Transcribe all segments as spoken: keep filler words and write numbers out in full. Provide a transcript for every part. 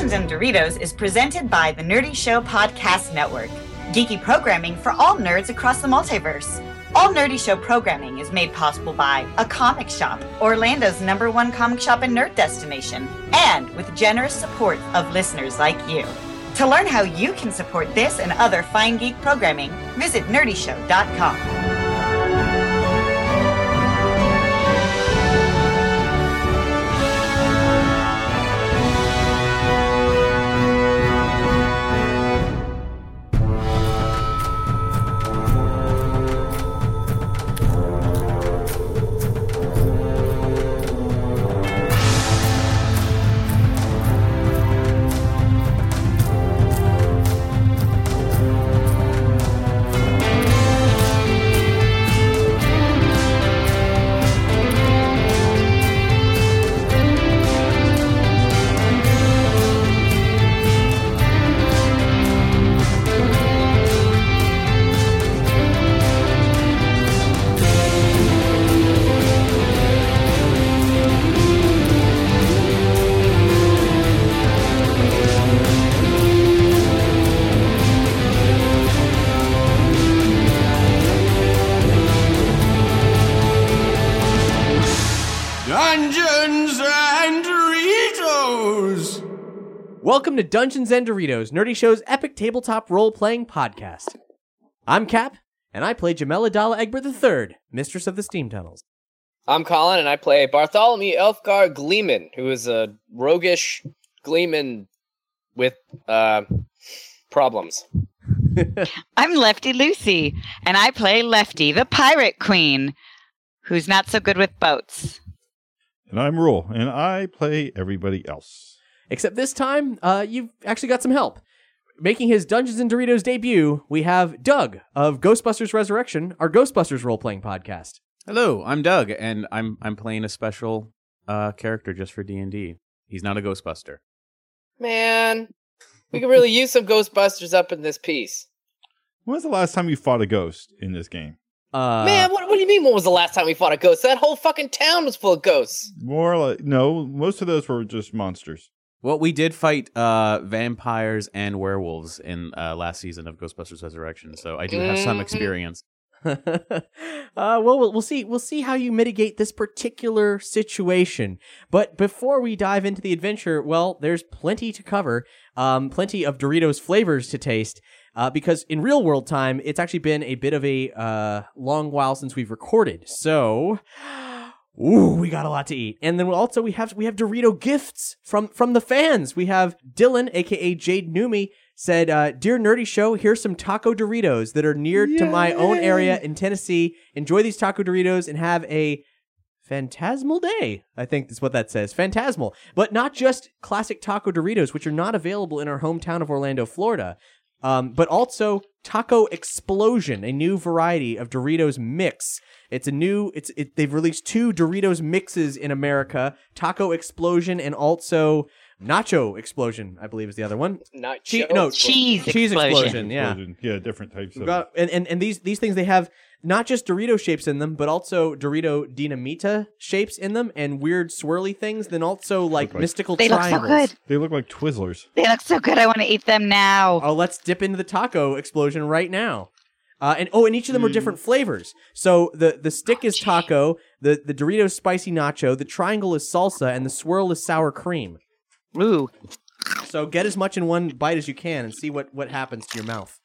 Dungeons and Doritos is presented by the Nerdy Show Podcast Network, geeky programming for all nerds across the multiverse. All Nerdy Show programming is made possible by A Comic Shop, Orlando's number one comic shop and nerd destination, and with generous support of listeners like you. To learn how you can support this and other fine geek programming, visit nerdy show dot com. Dungeons and Doritos! Welcome to Dungeons and Doritos, Nerdy Show's epic tabletop role-playing podcast. I'm Cap, and I play Jamela Dalla Egbert the third, Mistress of the Steam Tunnels. I'm Colin, and I play Bartholomew Elfgar Gleeman, who is a roguish Gleeman with, uh, problems. I'm Lefty Lucy, and I play Lefty, the Pirate Queen, who's not so good with boats. And I'm Rule, and I play everybody else. Except this time, uh, you've actually got some help. Making his Dungeons and Doritos debut, we have Doug of Ghostbusters Resurrection, our Ghostbusters role-playing podcast. Hello, I'm Doug, and I'm I'm playing a special uh, character just for D and D. He's not a Ghostbuster. Man, we could really use some Ghostbusters up in this piece. When was the last time you fought a ghost in this game? Uh, Man, what, what do you mean when was the last time we fought a ghost? That whole fucking town was full of ghosts. More like, no, most of those were just monsters. Well, we did fight uh, vampires and werewolves in uh, last season of Ghostbusters Resurrection, so I do have some experience. uh, well, well, we'll see. We'll see how you mitigate this particular situation. But before we dive into the adventure, well, there's plenty to cover. Um, plenty of Doritos flavors to taste. Uh, because in real world time, it's actually been a bit of a uh, long while since we've recorded. So, ooh, we got a lot to eat. And then also we have we have Dorito gifts from from the fans. We have Dylan, aka Jade Numi, said, uh, "Dear Nerdy Show, here's some taco Doritos that are near Yay! to my own area in Tennessee. Enjoy these taco Doritos and have a phantasmal day." I think that's what that says. Phantasmal. But not just classic taco Doritos, which are not available in our hometown of Orlando, Florida. Um, but also Taco Explosion, a new variety of Doritos mix. It's a new, it's it, they've released two Doritos mixes in America, Taco Explosion and also Nacho Explosion, I believe is the other one. Nacho che- no, cheese, cheese explosion. explosion. Yeah, Explosion. Yeah, different types of. Got, and, and and these these things they have not just Dorito shapes in them, but also Dorito Dinamita shapes in them, and weird swirly things. Then also like, like mystical they triangles. Look so good. They look like Twizzlers. They look so good. I want to eat them now. Oh, let's dip into the Taco Explosion right now. Uh, and oh, and each of them mm. are different flavors. So the, the stick is taco, the the Doritos spicy nacho, the triangle is salsa, and the swirl is sour cream. Ooh. So get as much in one bite as you can and see what, what happens to your mouth.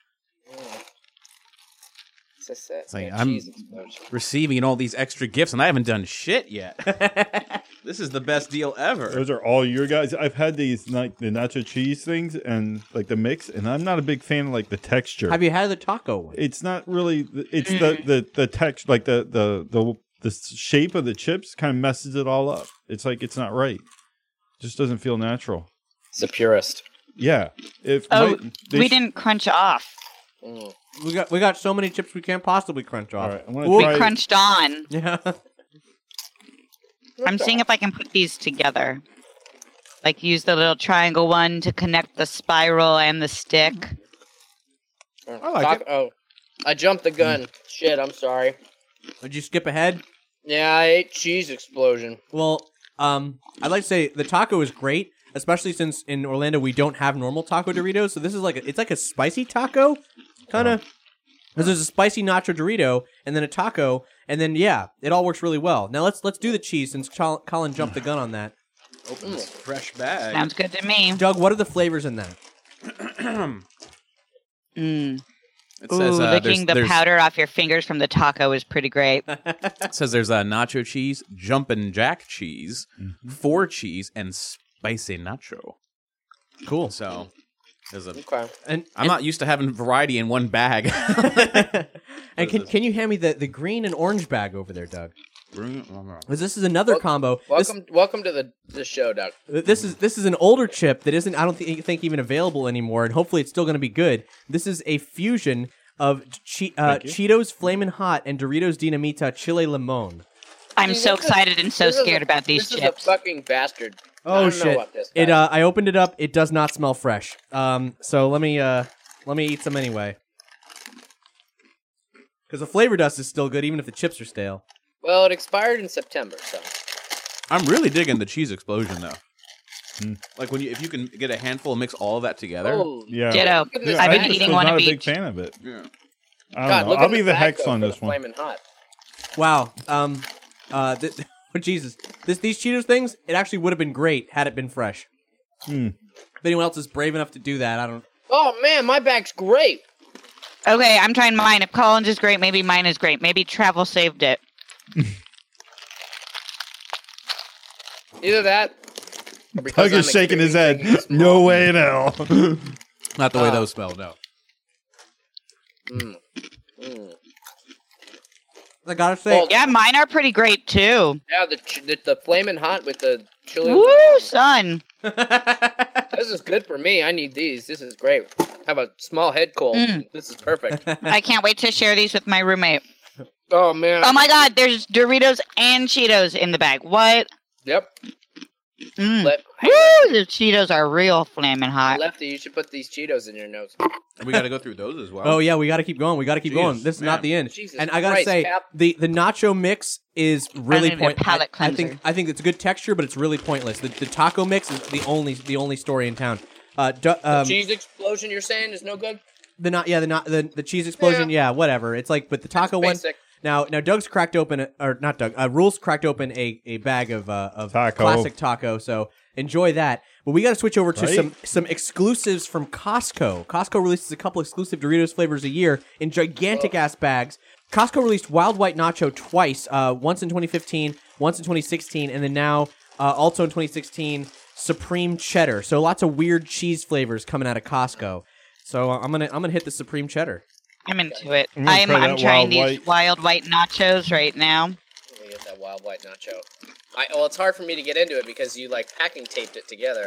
It's a, it's like, yeah, I'm receiving all these extra gifts, and I haven't done shit yet. This is the best deal ever. Those are all your guys. I've had these like the nacho cheese things and like the mix, and I'm not a big fan of like the texture. Have you had the taco one? It's not really. It's the the the text like the the the the shape of the chips kind of messes it all up. It's like it's not right. It just doesn't feel natural. It's a purist. Yeah. If oh, my, they we sh- didn't crunch off. Mm. We got we got so many chips we can't possibly crunch off. All right, I'm gonna we try crunched on. Yeah. I'm seeing if I can put these together. Like use the little triangle one to connect the spiral and the stick. I like Talk- it. Oh, I jumped the gun. Mm. Shit, I'm sorry. Did you skip ahead? Yeah, I ate cheese explosion. Well, um, I'd like to say the taco is great. especially since in Orlando we don't have normal taco Doritos. So this is like a, it's like a spicy taco, kind of. Because there's a spicy nacho Dorito and then a taco, and then yeah, it all works really well. Now let's let's do the cheese since Col- Colin jumped the gun on that. Open this fresh bag. Sounds good to me. Doug, what are the flavors in that? Mm. It Ooh, says uh, licking there's, the there's, powder off your fingers from the taco is pretty great. It says there's uh, nacho cheese, jumpin' jack cheese, Mm-hmm. four cheese, and spicy nacho. Cool. So there's a. Okay. And I'm not used to having variety in one bag. and can can you hand me the, the green and orange bag over there, Doug? Bring it. Because this is another Wel- combo. This- Welcome, welcome to the, the show, Doug. This is this is an older chip that isn't I don't think, think even available anymore, and hopefully it's still going to be good. This is a fusion of che- uh, Cheetos Flamin' Hot and Doritos Dinamita Chile Limon. I'm See, so this is- excited and so this is scared a- about these this chips. is a fucking bastard. I Oh don't know shit! about this It guy. uh, I opened it up. It does not smell fresh. Um, so let me uh, let me eat some anyway. Because the flavor dust is still good, even if the chips are stale. Well, it expired in September, so. I'm really digging the cheese explosion though. Like when you, if you can get a handful and mix all of that together. Oh, Yeah. Ditto. Goodness, I've I been just eating was one not of a big each. fan of it. Yeah. I don't God, know. look I'll at be the the back, hex though, on for this the one. Flamin' Hot. Wow. Um, uh, th- oh, Jesus, this these Cheetos things, it actually would have been great had it been fresh. Hmm. If anyone else is brave enough to do that, I don't. Oh man, my bag's great. Okay, I'm trying mine. If Colin's is great, maybe mine is great. Maybe travel saved it. Either that. Or because Doug I'm is shaking his head. experiencing No way in hell. Not the way Uh, those spell. No. Mm. Mm. I gotta say, Well, Yeah, mine are pretty great too. Yeah, the, ch- the the flaming hot with the chili. Woo, son. This is good for me. I need these. This is great. Have a small head cold. Mm. This is perfect. I can't wait to share these with my roommate. Oh man. Oh my god, there's Doritos and Cheetos in the bag. What? Yep. Mm. Let, Woo, the Cheetos are real flaming hot. Lefty, you should put these Cheetos in your nose. We got to go through those as well. oh yeah, we got to keep going. We got to keep Jeez, going. This is not man. the end. Jesus and I gotta Christ, say, Cap. the the nacho mix is really need a point. palate I, I think cleanser. I think it's a good texture, but it's really pointless. The, the taco mix is the only the only story in town. Uh, du- um, Cheese explosion, you're saying, is no good? the not yeah the not the, the cheese explosion yeah. whatever. It's like but the taco one. Basic. Now, now Doug's cracked open, a, or not Doug, uh, Rules cracked open a, a bag of uh, of Taco. classic taco, so enjoy that. But we got to switch over to Right. some some exclusives from Costco. Costco releases a couple exclusive Doritos flavors a year in gigantic ass bags. Costco released Wild White Nacho twice, uh, once in twenty fifteen, once in twenty sixteen, and then now uh, also in twenty sixteen, Supreme Cheddar. So lots of weird cheese flavors coming out of Costco. So uh, I'm gonna I'm gonna hit the Supreme Cheddar. I'm into it. I'm gonna I'm try I'm that trying Wild these White. wild white nachos right now. Let me get that wild white nacho. I, well, it's hard for me to get into it because you like packing taped it together.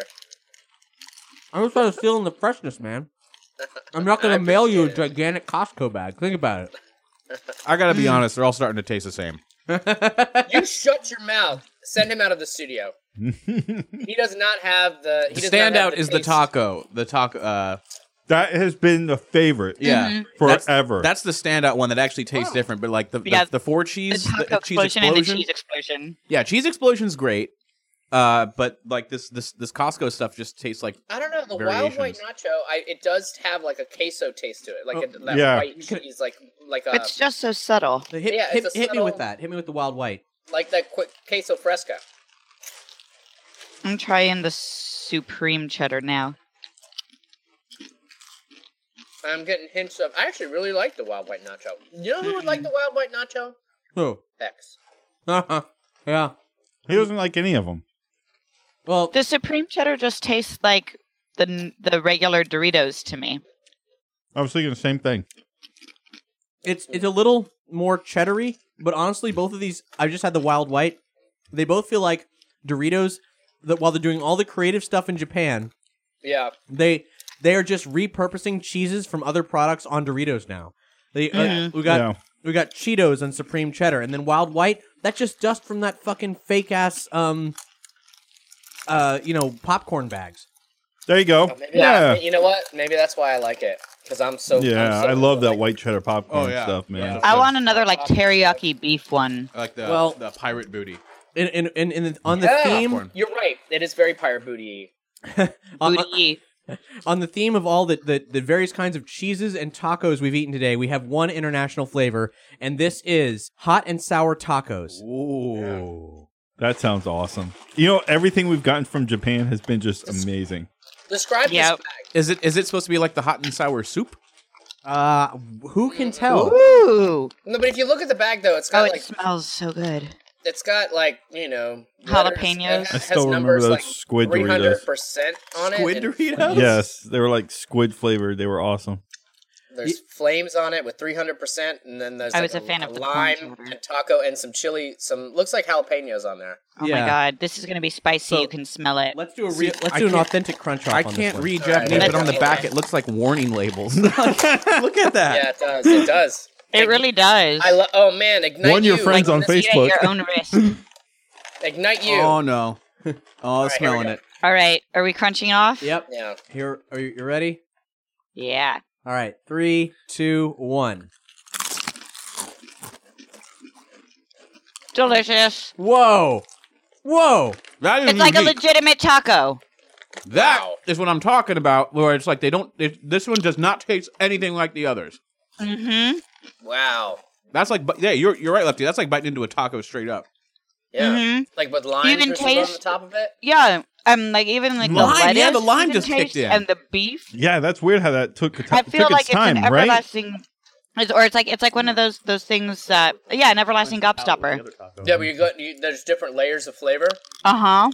I'm just trying to steal in the freshness, man. I'm not gonna I mail you a appreciate gigantic Costco bag. Think about I got to be honest. They're all starting to taste the same. it. You shut your mouth. Send him out of the studio. He does not have the. He The does not have standout the is the taste. taco. The taco. Uh, That has been a favorite yeah. forever. That's, that's the standout one that actually tastes different. But like the the, Yeah, the four The cheese, taco the, cheese explosion explosion. and the cheese explosion. Yeah, cheese explosion's great. Uh, but like this this this Costco stuff just tastes like I don't know. The wild white Variations. nacho, I, it does have like a queso taste to it, like Oh, a, that yeah. white cheese, like like a It's just so subtle. So hit Yeah, hit, it's a hit me with subtle- that. Hit me with the wild white. like that quick queso fresco. I'm trying the supreme cheddar now. I'm getting hints of. I actually really like the wild white nacho. You know who would like the wild white nacho? Who? X. Uh-huh. Yeah. he doesn't like any of them. Well, The supreme cheddar just tastes like the the regular Doritos to me. I was thinking the same thing. it's it's a little more cheddary, but honestly, both of these I just had the wild white. They both feel like Doritos that while they're doing all the creative stuff in Japan, Yeah. they they are just repurposing cheeses from other products on Doritos now. They uh, Mhm. we got Yeah. we got Cheetos and Supreme Cheddar, and then Wild White. That's just dust from that fucking fake ass um uh you know popcorn bags. There you go. Oh, maybe yeah. that- you know what? Maybe that's why I like it because I'm so. Yeah, I'm so I love that like- white cheddar popcorn Oh, yeah. stuff, man. Yeah. I want another like teriyaki beef one. I like the Well- the pirate booty. In in in, in the, on the Yeah. theme, Popcorn. You're right. It is very pirate booty. on, Booty. on the theme of all the, the, the various kinds of cheeses and tacos we've eaten today, we have one international flavor, and this is hot and sour tacos. Ooh. That sounds awesome. You know, everything we've gotten from Japan has been just amazing. Describe Yep. this bag. Is it is it supposed to be like the hot and sour soup? Uh, who can tell? Ooh. No, but if you look at the bag, though, it's Oh, got it like smells so good. it's got like you know letters. Jalapenos. It I has still remember numbers those like squid three hundred Doritos. percent on it. Squid and Doritos? Yes, they were like squid flavored. They were awesome. There's flames on it with three hundred percent, and then there's I like was a fan of the corn lime chowder. and taco and some chili. Some looks like jalapenos on there. Oh Yeah. my god, this is gonna be spicy. So- You can smell it. Let's do a See, real, let's I do an can't- authentic crunch off I on this can't one. read All right, Japanese, but on the let's- back it looks like warning labels. Look at that. Yeah, it does. It does. It really does. I lo- oh man, ignite Warn your you. friends on Let's Eat Facebook. at your own risk. Ignite you. Oh no. Oh, All right, here we smelling go. it. All right, are we crunching off? Yep. Yeah. Here, are you you ready? Yeah. All right, three, two, one. Delicious. Whoa, whoa! That is It's like a unique. legitimate taco. That Wow. is what I'm talking about. Where it's like they don't. It, this one does not taste anything like the others. Mm-hmm. Wow. That's like, yeah, you're you're right, Lefty. That's like biting into a taco straight up. Yeah. Mm-hmm. Like with limes Even or something on the taste- top of it. Yeah. Um, like even like Lime, the lettuce. yeah, the lime you just can kicked taste, in. and the beef. Yeah, that's weird how that took, t- I feel took like its it's time, an right? everlasting. It's, or it's like it's like one of those those things that yeah, an everlasting gobstopper. Yeah, but you got you, there's different layers of flavor. Uh huh.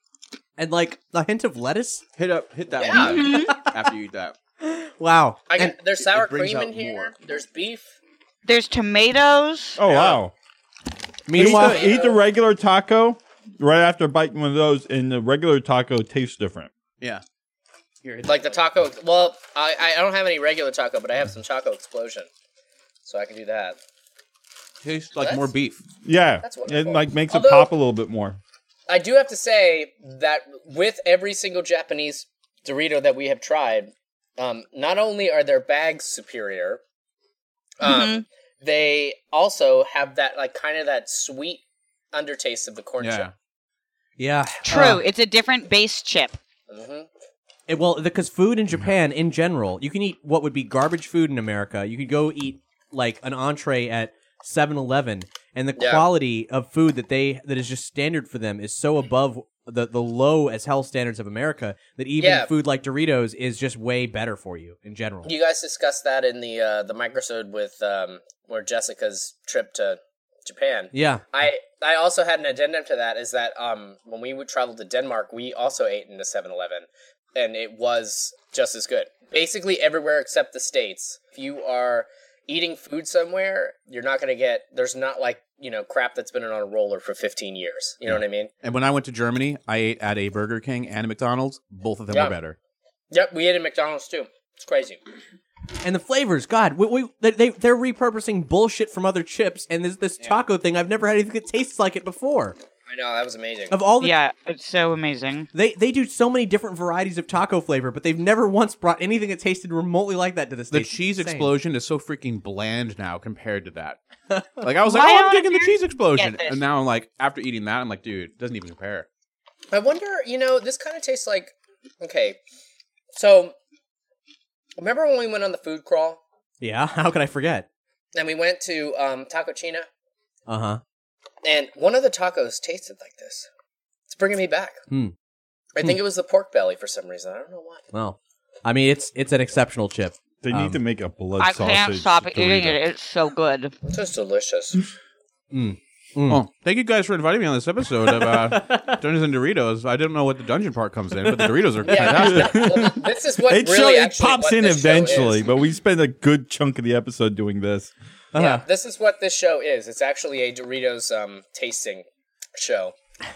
And like a hint of lettuce. Hit up, hit that Yeah. one after you eat that. Wow. I And- got, there's sour it brings cream in out here. more. There's beef. There's tomatoes. Oh, wow. meanwhile, eat, the, eat the regular taco right after biting one of those, and the regular taco tastes different. Yeah. Here, hit Like the taco. Well, I I don't have any regular taco, but I have some taco explosion, so I can do that. tastes like That's- more beef. Yeah, That's it wonderful. like makes Although- it pop a little bit more. I do have to say that with every single Japanese Dorito that we have tried, um, not only are their bags superior, um, Mm-hmm. they also have that like kind of that sweet undertaste of the corn Yeah. chip. yeah, True. uh, It's a different base chip. hmm it- well, because food in Japan, in general, you can eat what would be garbage food in America. You could go eat like an entree at seven eleven, and the Yeah. quality of food that they that is just standard for them is so above the the low as hell standards of America that even Yeah. food like Doritos is just way better for you in general. You guys discussed that in the uh, the microsode with um, where Jessica's trip to Japan. Yeah, I I also had an addendum to that is that um when we would travel to Denmark, we also ate in a seven eleven, and it was just as good. Basically everywhere except the States. If you are eating food somewhere, you're not going to get, there's not like, you know, crap that's been on a roller for fifteen years. You know what I mean? And when I went to Germany, I ate at a Burger King and a McDonald's. Both of them Yeah. were better. Yep, we ate at McDonald's too. It's crazy. and the flavors, God, we, we they they- they're repurposing bullshit from other chips, and this this taco thing. I've never had anything that tastes like it before. I know, that was amazing. Of all the Yeah, it's so amazing. They they do so many different varieties of taco flavor, but they've never once brought anything that tasted remotely like that to this. The cheese Insane. explosion is so freaking bland now compared to that. Like I was like, Why oh, I'm don't digging the you cheese explosion, get this? and now I'm like, after eating that, I'm like, dude, it doesn't even compare. I wonder, you know, this kind of tastes like, okay, so, remember when we went on the food crawl, Yeah, how could I forget? and we went to um, Taco China, Uh huh. and one of the tacos tasted like this. It's bringing me back. Hmm. I think it was the pork belly for some reason. I don't know why. Well, I mean, it's it's an exceptional chip. They Um, need to make a blood I sausage. can't stop eating Dorito. it. It's so good. It's just delicious. Mm. Oh, thank you guys for inviting me on this episode of uh, Dungeons and Doritos. I didn't know what the dungeon part comes in, but the Doritos are Yeah, fantastic. well, this is what It, really show, it actually pops what in this show eventually, is. but we spend a good chunk of the episode doing this. Uh-huh. Yeah, this is what this show is. It's actually a Doritos um, tasting show.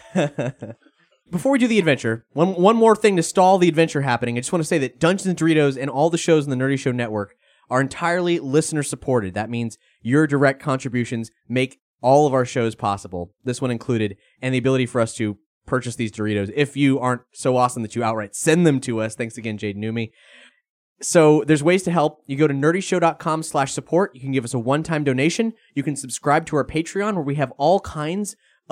Before we do the adventure, one one more thing to stall the adventure happening. I just want to say that Dungeons and Doritos and all the shows in the Nerdy Show Network are entirely listener supported. That means your direct contributions make all of our shows possible, this one included, and the ability for us to purchase these Doritos. If you aren't so awesome that you outright send them to us, thanks again, Jade Numi. So there's ways to help. You go to nerdyshow.com slash support. You can give us a one-time donation. You can subscribe to our Patreon where we have all kinds of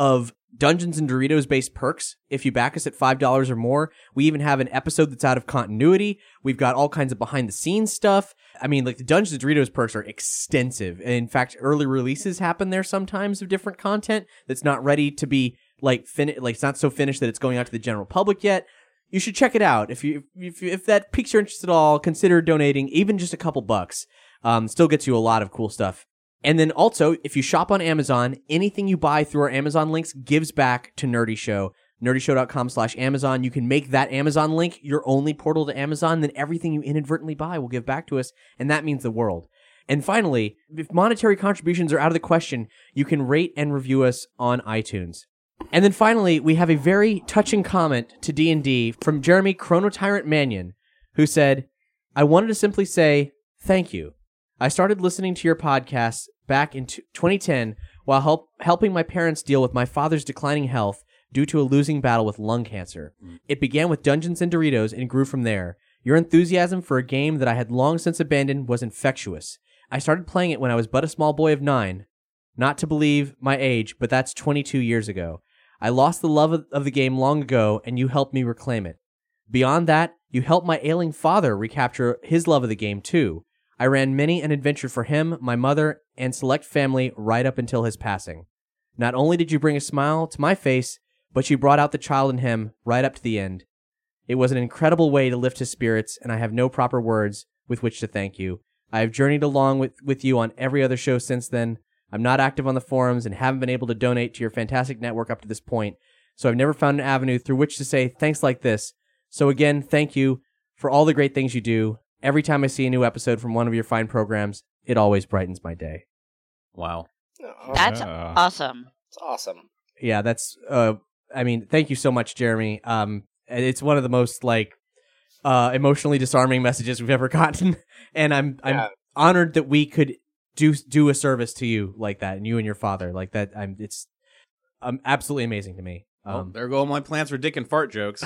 Dungeons and Doritos based perks if you back us at five dollars or more. We even have an episode that's out of continuity. We've got all kinds of behind the scenes stuff. I mean, like the Dungeons and Doritos perks are extensive. And in fact, early releases happen there sometimes of different content that's not ready to be like fin- like it's not so finished that it's going out to the general public yet. You should check it out. If you if if that piques your interest at all, consider donating even just a couple bucks. Um, still gets you a lot of cool stuff. And then also, if you shop on Amazon, anything you buy through our Amazon links gives back to Nerdy Show. nerdyshow.com slash Amazon. You can make that Amazon link your only portal to Amazon. Then everything you inadvertently buy will give back to us. And that means the world. And finally, if monetary contributions are out of the question, you can rate and review us on iTunes. And then finally, we have a very touching comment to D and D from Jeremy Chronotyrant Mannion, who said, I wanted to simply say thank you. I started listening to your podcast back in twenty ten while help, helping my parents deal with my father's declining health due to a losing battle with lung cancer. Mm. It began with Dungeons and Doritos and grew from there. Your enthusiasm for a game that I had long since abandoned was infectious. I started playing it when I was but a small boy of nine. Not to believe my age, but that's twenty-two years ago. I lost the love of, of the game long ago, and you helped me reclaim it. Beyond that, you helped my ailing father recapture his love of the game, too. I ran many an adventure for him, my mother, and select family right up until his passing. Not only did you bring a smile to my face, but you brought out the child in him right up to the end. It was an incredible way to lift his spirits, and I have no proper words with which to thank you. I have journeyed along with, with you on every other show since then. I'm not active on the forums and haven't been able to donate to your fantastic network up to this point, so I've never found an avenue through which to say thanks like this. So again, thank you for all the great things you do. Every time I see a new episode from one of your fine programs, it always brightens my day. Wow. That's Yeah. awesome. It's awesome. Yeah, that's, uh, I mean, thank you so much, Jeremy. Um, it's one of the most, like, uh, emotionally disarming messages we've ever gotten, and I'm, I'm Yeah. honored that we could do, do a service to you like that, and you and your father, like that. I'm, it's, um, absolutely amazing to me. Oh, Um, there go my plans for dick and fart jokes.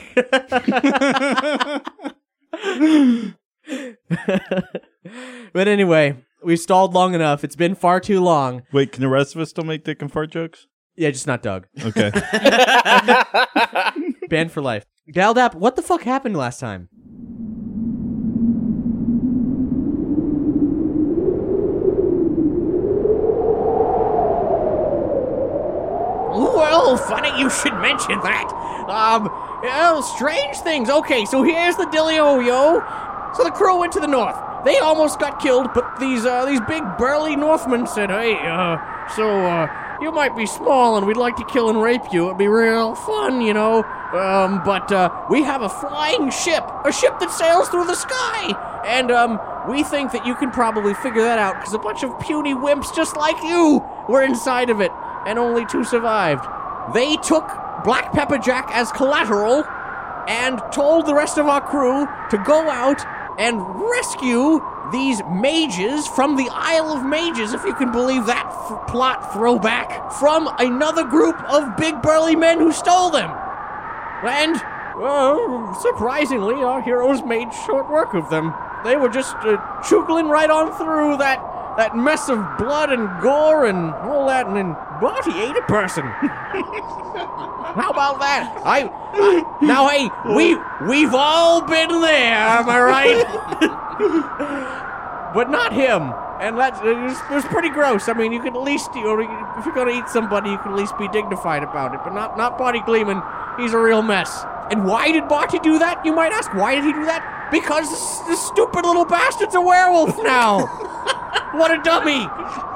But anyway, we've stalled long enough. It's been far too long. Wait, can the rest of us still make dick and fart jokes? Yeah, just not Doug. Okay. Banned for life. Galdap, what the fuck happened last time? Well, funny you should mention that. Um, well, strange things. Okay, so here's the dealio, So the crew went to the north. They almost got killed, but these uh, these big burly Northmen said, "Hey, uh, so uh, you might be small, and we'd like to kill and rape you. It'd be real fun, you know. Um, but uh, we have a flying ship, a ship that sails through the sky, and um, we think that you can probably figure that out because a bunch of puny wimps just like you were inside of it, and only two survived. They took Black Pepper Jack as collateral and told the rest of our crew to go out and rescue these mages from the Isle of Mages, if you can believe that f- plot throwback, from another group of big burly men who stole them. And, well, surprisingly, our heroes made short work of them. They were just uh, chugling right on through that that mess of blood and gore and all that, and then Barty ate a person. How about that? I, I now, hey, we we've all been there, am I right? But not him, and that it was, it was pretty gross. I mean, you can at least, you know, if you're gonna eat somebody, you can at least be dignified about it. But not not Barty Gleeman. He's a real mess. And why did Barty do that? You might ask. Why did he do that? Because this, this stupid little bastard's a werewolf now. What a dummy!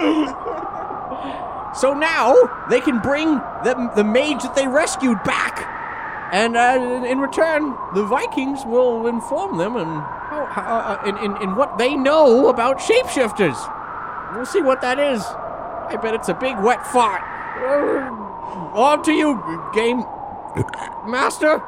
So now they can bring the, the mage that they rescued back, and uh, in return, the Vikings will inform them and how, how, uh, in, in, in what they know about shapeshifters. We'll see what that is. I bet it's a big wet fart. Uh, on to you, game master.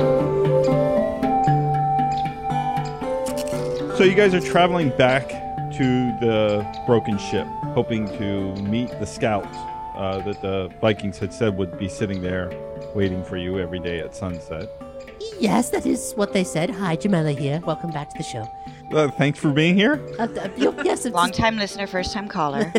So you guys are traveling back to the broken ship, hoping to meet the scouts uh, that the Vikings had said would be sitting there waiting for you every day at sunset. Yes, that is what they said. Hi, Jamila here. Welcome back to the show. Uh, thanks for being here. Uh, uh, you- yes, it's, Long time listener, first time caller.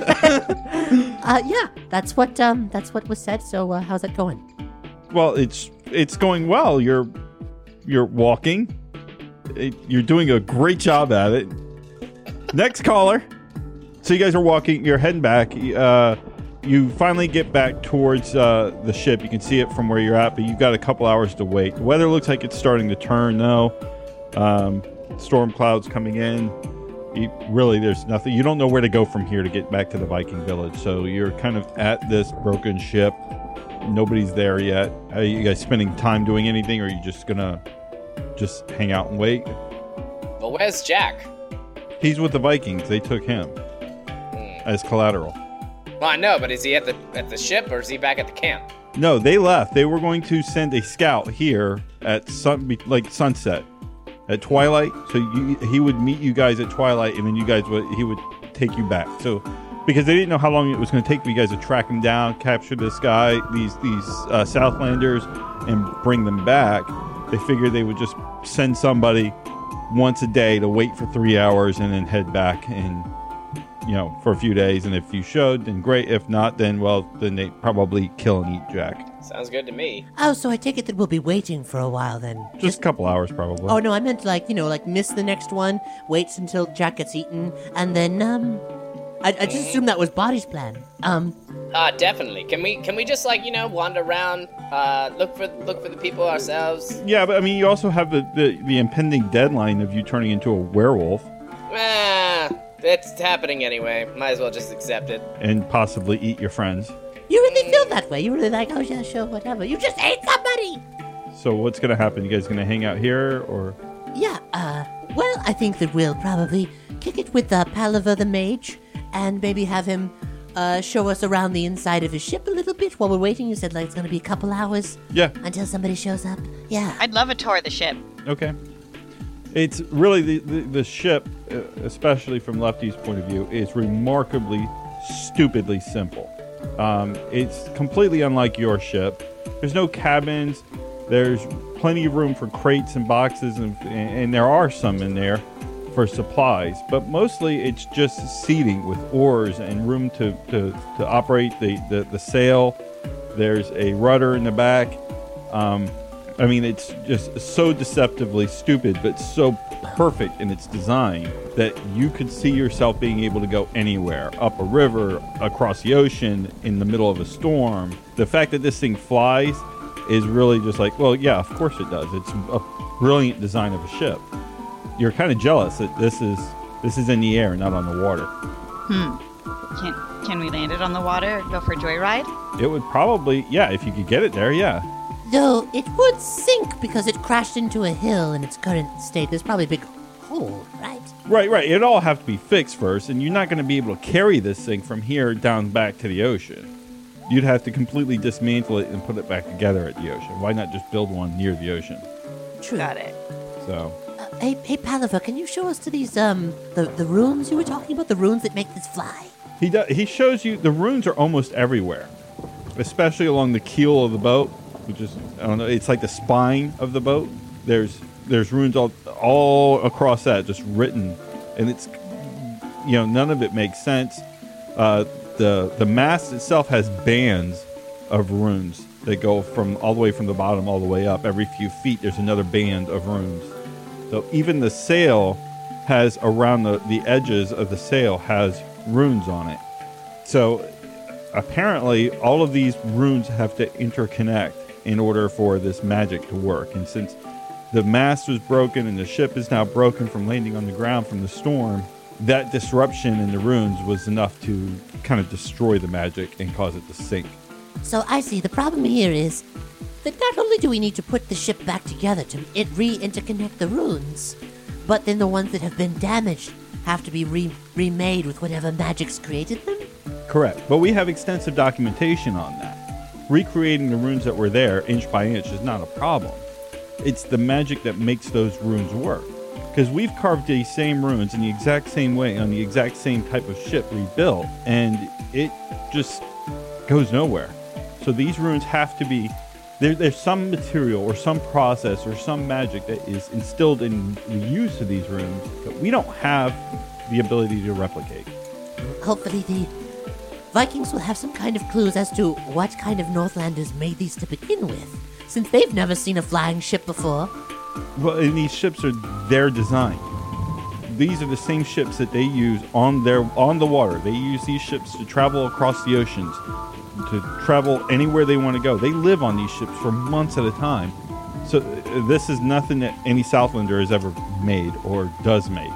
uh, yeah, that's what um, that's what was said. So, uh, how's that going? Well, it's it's going well. You're you're walking. It, you're doing a great job at it. Next caller. So you guys are walking. You're heading back. Uh, you finally get back towards uh, the ship. You can see it from where you're at, but you've got a couple hours to wait. The weather looks like it's starting to turn now. Um, storm clouds coming in. You, really, there's nothing. You don't know where to go from here to get back to the Viking village. So you're kind of at this broken ship. Nobody's there yet. Are you guys spending time doing anything, or are you just gonna just hang out and wait? Well, where's Jack? He's with the Vikings. They took him as collateral. Well, I know, but is he at the at the ship or is he back at the camp? No, they left. They were going to send a scout here at sun, like sunset, at twilight. So you, he would meet you guys at twilight, and then you guys would he would take you back. So because they didn't know how long it was going to take for you guys to track him down, capture this guy, these these uh, Southlanders, and bring them back, they figured they would just send somebody once a day to wait for three hours and then head back and, you know, for a few days. And if you showed, then great. If not, then, well, then they probably kill and eat Jack. Sounds good to me. Oh, so I take it that we'll be waiting for a while then. Just a couple hours, probably. Oh no, I meant like you know, like miss the next one, waits until Jack gets eaten, and then um, I, I just assumed that was Body's plan. Um, Uh, definitely. Can we can we just like, you know, wander around, uh, look for look for the people ourselves? Yeah, but I mean, you also have the, the, the impending deadline of you turning into a werewolf Ah, it's happening anyway. Might as well just accept it. and possibly eat your friends. you really feel that way. You really like, oh yeah, sure, whatever. You just ate somebody. So what's going to happen? You guys going to hang out here, or? Yeah. Uh, well, I think that we'll probably kick it with uh, Palaver the mage, and maybe have him uh, show us around the inside of his ship a little bit while we're waiting. You said like it's gonna be a couple hours. Yeah. Until somebody shows up. Yeah. I'd love a tour of the ship. Okay. It's really the, the, the ship, uh, especially from Lefty's point of view, is remarkably stupidly simple. Um, it's completely unlike your ship. There's no cabins. There's plenty of room for crates and boxes, and, and there are some in there for supplies. But mostly it's just seating with oars and room to, to, to operate the, the, the sail. There's a rudder in the back. Um, I mean, it's just so deceptively stupid, but so perfect in its design that you could see yourself being able to go anywhere, up a river, across the ocean, in the middle of a storm. The fact that this thing flies is really just like, well, yeah, of course it does. It's a brilliant design of a ship. You're kind of jealous that this is this is in the air, not on the water. Hmm. Can can we land it on the water? Go for a joyride? It would probably, yeah, if you could get it there, yeah. Though it would sink because it crashed into a hill in its current state. There's probably a big hole, right? Right, right. It'd all have to be fixed first, and you're not going to be able to carry this thing from here down back to the ocean. You'd have to completely dismantle it and put it back together at the ocean. Why not just build one near the ocean? True. Got it. So, Uh, hey, hey, Palaver, can you show us to these um the the runes you were talking about? The runes that make this fly. he does, he shows you the runes are almost everywhere, especially along the keel of the boat, which is, I don't know, it's like the spine of the boat. There's there's runes all all across that, just written, and it's, you know, none of it makes sense. Uh, the the mast itself has bands of runes that go from all the way from the bottom all the way up. Every few feet, there's another band of runes. So even the sail has, around the, the edges of the sail, has runes on it. So apparently all of these runes have to interconnect in order for this magic to work. And since the mast was broken and the ship is now broken from landing on the ground from the storm, that disruption in the runes was enough to kind of destroy the magic and cause it to sink. So I see. The problem here is that not only do we need to put the ship back together to it re-interconnect the runes, but then the ones that have been damaged have to be re- remade with whatever magic's created them. Correct. But we have extensive documentation on that. Recreating the runes that were there inch by inch is not a problem. It's the magic that makes those runes work. Because we've carved these same runes in the exact same way on the exact same type of ship rebuilt, and it just goes nowhere. So these runes have to be, there, there's some material or some process or some magic that is instilled in the use of these runes that we don't have the ability to replicate. Hopefully the Vikings will have some kind of clues as to what kind of Northlanders made these to begin with, since they've never seen a flying ship before. Well, and these ships are their design. These are the same ships that they use on their on the water. They use these ships to travel across the oceans, to travel anywhere they want to go. They live on these ships for months at a time. So uh, this is nothing that any Southlander has ever made or does make.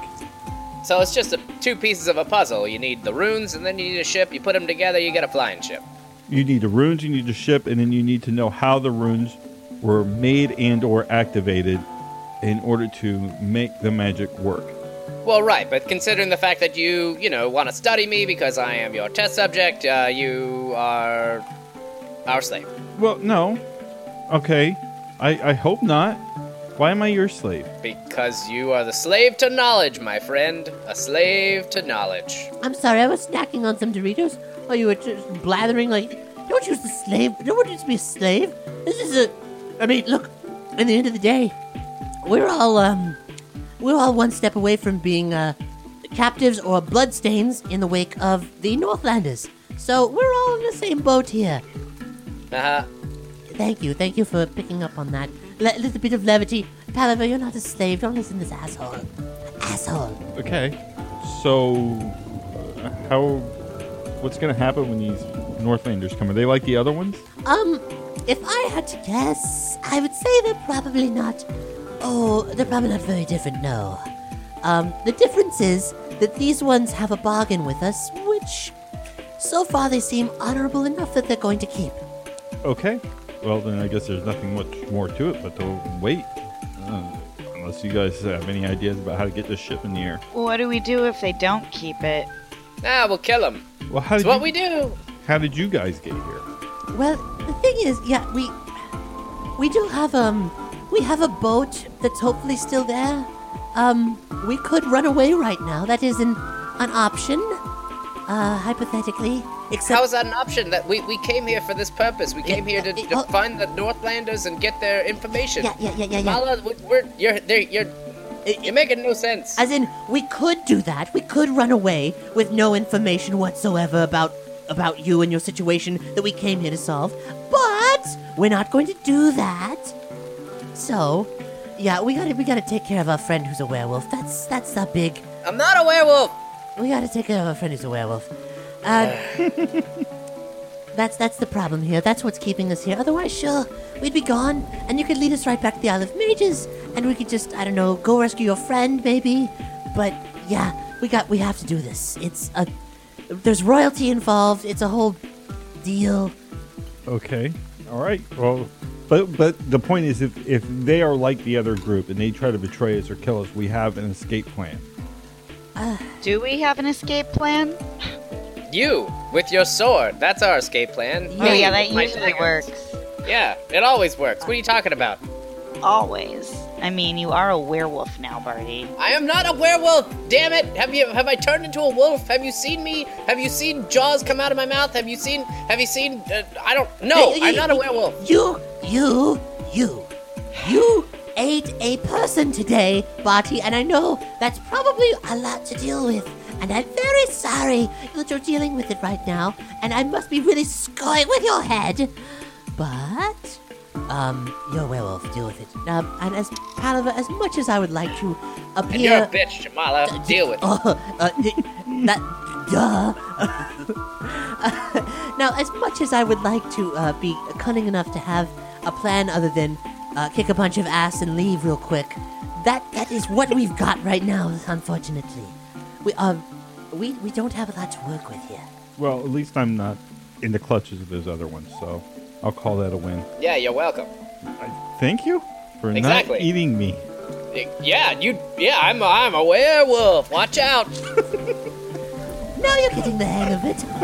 So it's just a, two pieces of a puzzle. You need the runes, and then you need a ship. You put them together, you get a flying ship. You need the runes, you need a ship, and then you need to know how the runes were made and or activated in order to make the magic work. Well, right, but considering the fact that you, you know, want to study me because I am your test subject, uh, you are our slave. Well, no. Okay. I, I hope not. Why am I your slave? Because you are the slave to knowledge, my friend. A slave to knowledge. I'm sorry, I was snacking on some Doritos while you were just blathering like, don't use the slave. Don't use me a slave. This is a... I mean, look, at the end of the day, we're all, um... We're all one step away from being, uh... captives or bloodstains in the wake of the Northlanders. So we're all in the same boat here. Uh-huh. Thank you. Thank you for picking up on that. A little bit of levity. Palaver, you're not a slave. Don't listen to this asshole. Asshole. Okay. So, uh, how... What's going to happen when these Northlanders come? Are they like the other ones? Um, if I had to guess, I would say they're probably not... Oh, they're probably not very different, no. Um, the difference is that these ones have a bargain with us, which... So far they seem honorable enough that they're going to keep. Okay. Well, then I guess there's nothing much more to it but to wait. Uh, unless you guys have any ideas about how to get this ship in the air. What do we do if they don't keep it? Ah, we'll kill them. Well, how That's did what you, we do. How did you guys get here? Well, the thing is, yeah, we... We do have, um... We have a boat that's hopefully still there. Um, we could run away right now. That is an, an option. Uh, hypothetically. Except... How is that an option? That we, we came here for this purpose. We came here to, it- to oh. find the Northlanders and get their information. Yeah, yeah, yeah, yeah, yeah. Mala, we- we're you're they're, you're you're making no sense. As in, we could do that. We could run away with no information whatsoever about about you and your situation that we came here to solve. But we're not going to do that. So, yeah, we gotta we gotta take care of our friend who's a werewolf. That's that's the big. I'm not a werewolf. We gotta take care of our friend who's a werewolf. Uh, that's that's the problem here. That's what's keeping us here. Otherwise, sure, we'd be gone, and you could lead us right back to the Isle of Mages, and we could just, I don't know, go rescue your friend, maybe. But yeah, we got we have to do this. It's a there's royalty involved. It's a whole deal. Okay. All right. Well, but but the point is, if if they are like the other group and they try to betray us or kill us, we have an escape plan. Do we have an escape plan? You with your sword. That's our escape plan. Oh yeah, Me that with my usually daggers. works. Yeah, it always works. What are you talking about? Always. I mean, you are a werewolf now, Barty. I am not a werewolf. Damn it! Have you have I turned into a wolf? Have you seen me? Have you seen jaws come out of my mouth? Have you seen? Have you seen? Uh, I don't. No, Hey, I'm you- not a werewolf. You, you, you, you ate a person today, Barty, and I know that's probably a lot to deal with. And I'm very sorry that you're dealing with it right now, and I must be really screwing with your head. But, um, you're a werewolf, deal with it. Um, and as Palaver, as much as I would like to And appear... you're a bitch, Jamala. Deal with it. Oh, uh, that, duh. Now, as much as I would like to uh, be cunning enough to have a plan other than uh, kick a bunch of ass and leave real quick, that that is what we've got right now, unfortunately. We uh, we we don't have a lot to work with here. Well, at least I'm not in the clutches of those other ones, so I'll call that a win. Yeah, you're welcome. Thank you for Exactly. not eating me. Yeah, you. Yeah, I'm. A, I'm a werewolf. Watch out. Now you're getting the hang of it.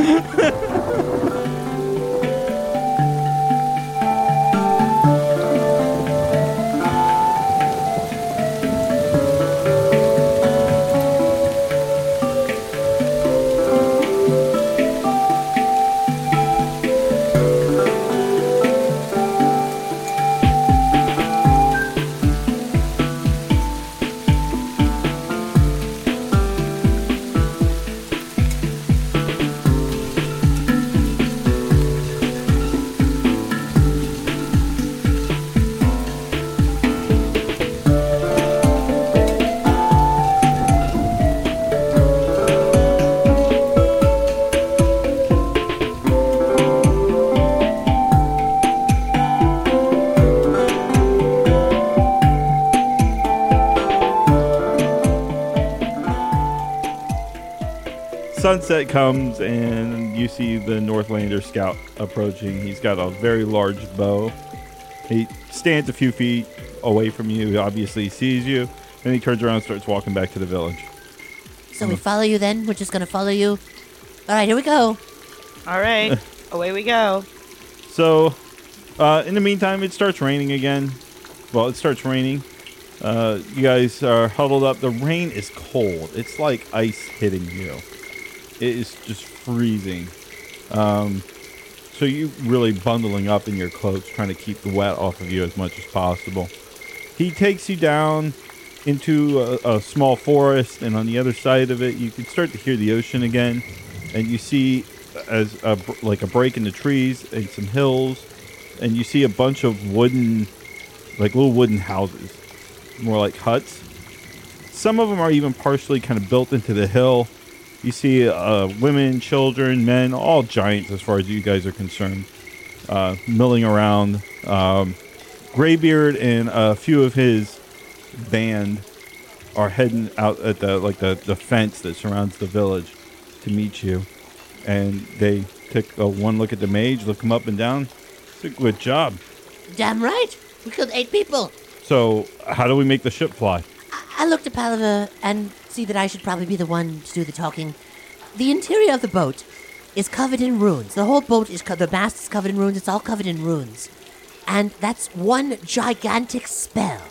sunset comes, and you see the Northlander scout approaching. He's got a very large bow. He stands a few feet away from you. He obviously sees you. Then he turns around and starts walking back to the village. So we follow you then? We're just going to follow you? All right, here we go. All right, away we go. So, uh, in the meantime, it starts raining again. Well, it starts raining. Uh, you guys are huddled up. The rain is cold. It's like ice hitting you. It is just freezing. Um, so you really bundling up in your clothes, trying to keep the wet off of you as much as possible. He takes you down into a, a small forest, and on the other side of it, you can start to hear the ocean again. And you see as a, like a break in the trees and some hills, and you see a bunch of wooden, like little wooden houses, more like huts. Some of them are even partially kind of built into the hill. You see uh, women, children, men, all giants as far as you guys are concerned, uh, milling around. Um, Graybeard and a few of his band are heading out at the like the, the fence that surrounds the village to meet you. And they take a one look at the mage, look him up and down. It's a good job. Damn right. We killed eight people. So, how do we make the ship fly? I looked at Palaver and see that I should probably be the one to do the talking. The interior of the boat is covered in runes. The whole boat is co- the mast is covered in runes. It's all covered in runes. And that's one gigantic spell.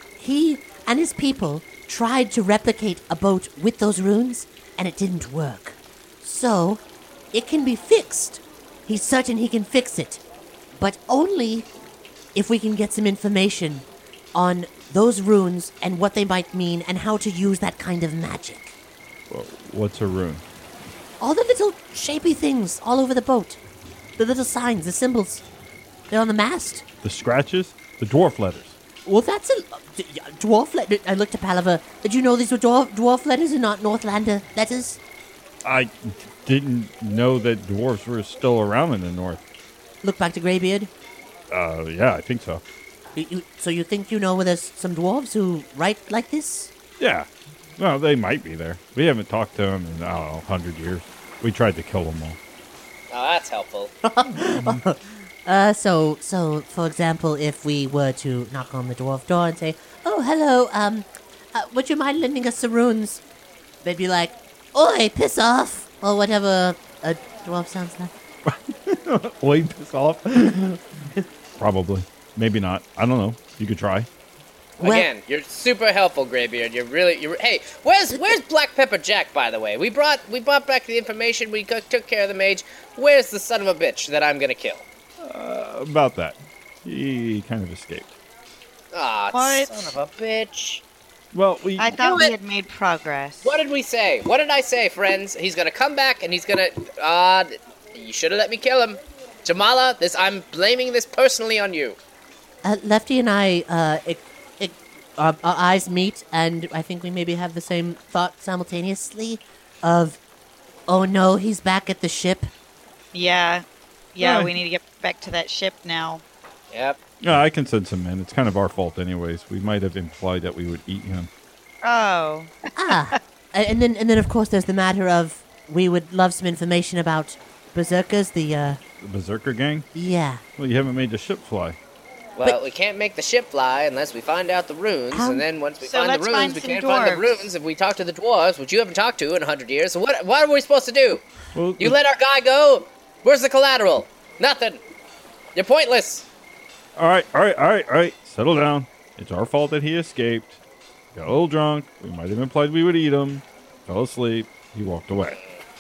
He and his people tried to replicate a boat with those runes, and it didn't work. So, it can be fixed. He's certain he can fix it. But only if we can get some information on those runes and what they might mean and how to use that kind of magic. Well, what's a rune? All the little shapy things all over the boat. The little signs, the symbols. They're on the mast. The scratches? The dwarf letters. Well, that's a d- dwarf letter. I looked at Palaver. Did you know these were dwarf, dwarf letters and not Northlander letters? I didn't know that dwarves were still around in the north. Look back to Graybeard. Uh, yeah, I think so. You, you, so you think you know there's some dwarves who write like this? Yeah. Well, they might be there. We haven't talked to them in, I don't know, a hundred years. We tried to kill them all. Oh, that's helpful. Uh, so, so, for example, if we were to knock on the dwarf door and say, "Oh, hello, um, uh, would you mind lending us some runes?" They'd be like, "Oi, piss off!" Or whatever a dwarf sounds like. Oi, piss off? Probably. Maybe not. I don't know. You could try. Well- Again, you're super helpful, Graybeard. You're really, you're. Hey, where's where's Black Pepper Jack? By the way, we brought we brought back the information. We co- took care of the mage. Where's the son of a bitch that I'm gonna kill? Uh, about that. He kind of escaped. Ah, What? son of a bitch. Well, we... I thought Do we it. had made progress. What did we say? What did I say, friends? He's gonna come back and he's gonna. Ah, uh, you should have let me kill him, Jamala. This I'm blaming this personally on you. Uh, Lefty and I, uh, it, it, our, our eyes meet, and I think we maybe have the same thought simultaneously of, "Oh no, he's back at the ship." Yeah. Yeah, Yeah. we need to get back to that ship now. Yep. Yeah, I can send some men. It's kind of our fault anyways. We might have implied that we would eat him. Oh. Ah, and then and then of course there's the matter of we would love some information about berserkers. The uh, The Berserker gang? yeah. Well, you haven't made the ship fly. Well, we can't make the ship fly unless we find out the runes, How- and then once we So find the let's runes, find we some can't find the dwarves. runes if we talk to the dwarves, which you haven't talked to in a hundred years. So what? What are we supposed to do? Well, You the- let our guy go? Where's the collateral? Nothing. You're pointless. All right, all right, all right, all right. Settle down. It's our fault that he escaped. Got a little drunk. We might have implied we would eat him. Fell asleep. He walked away.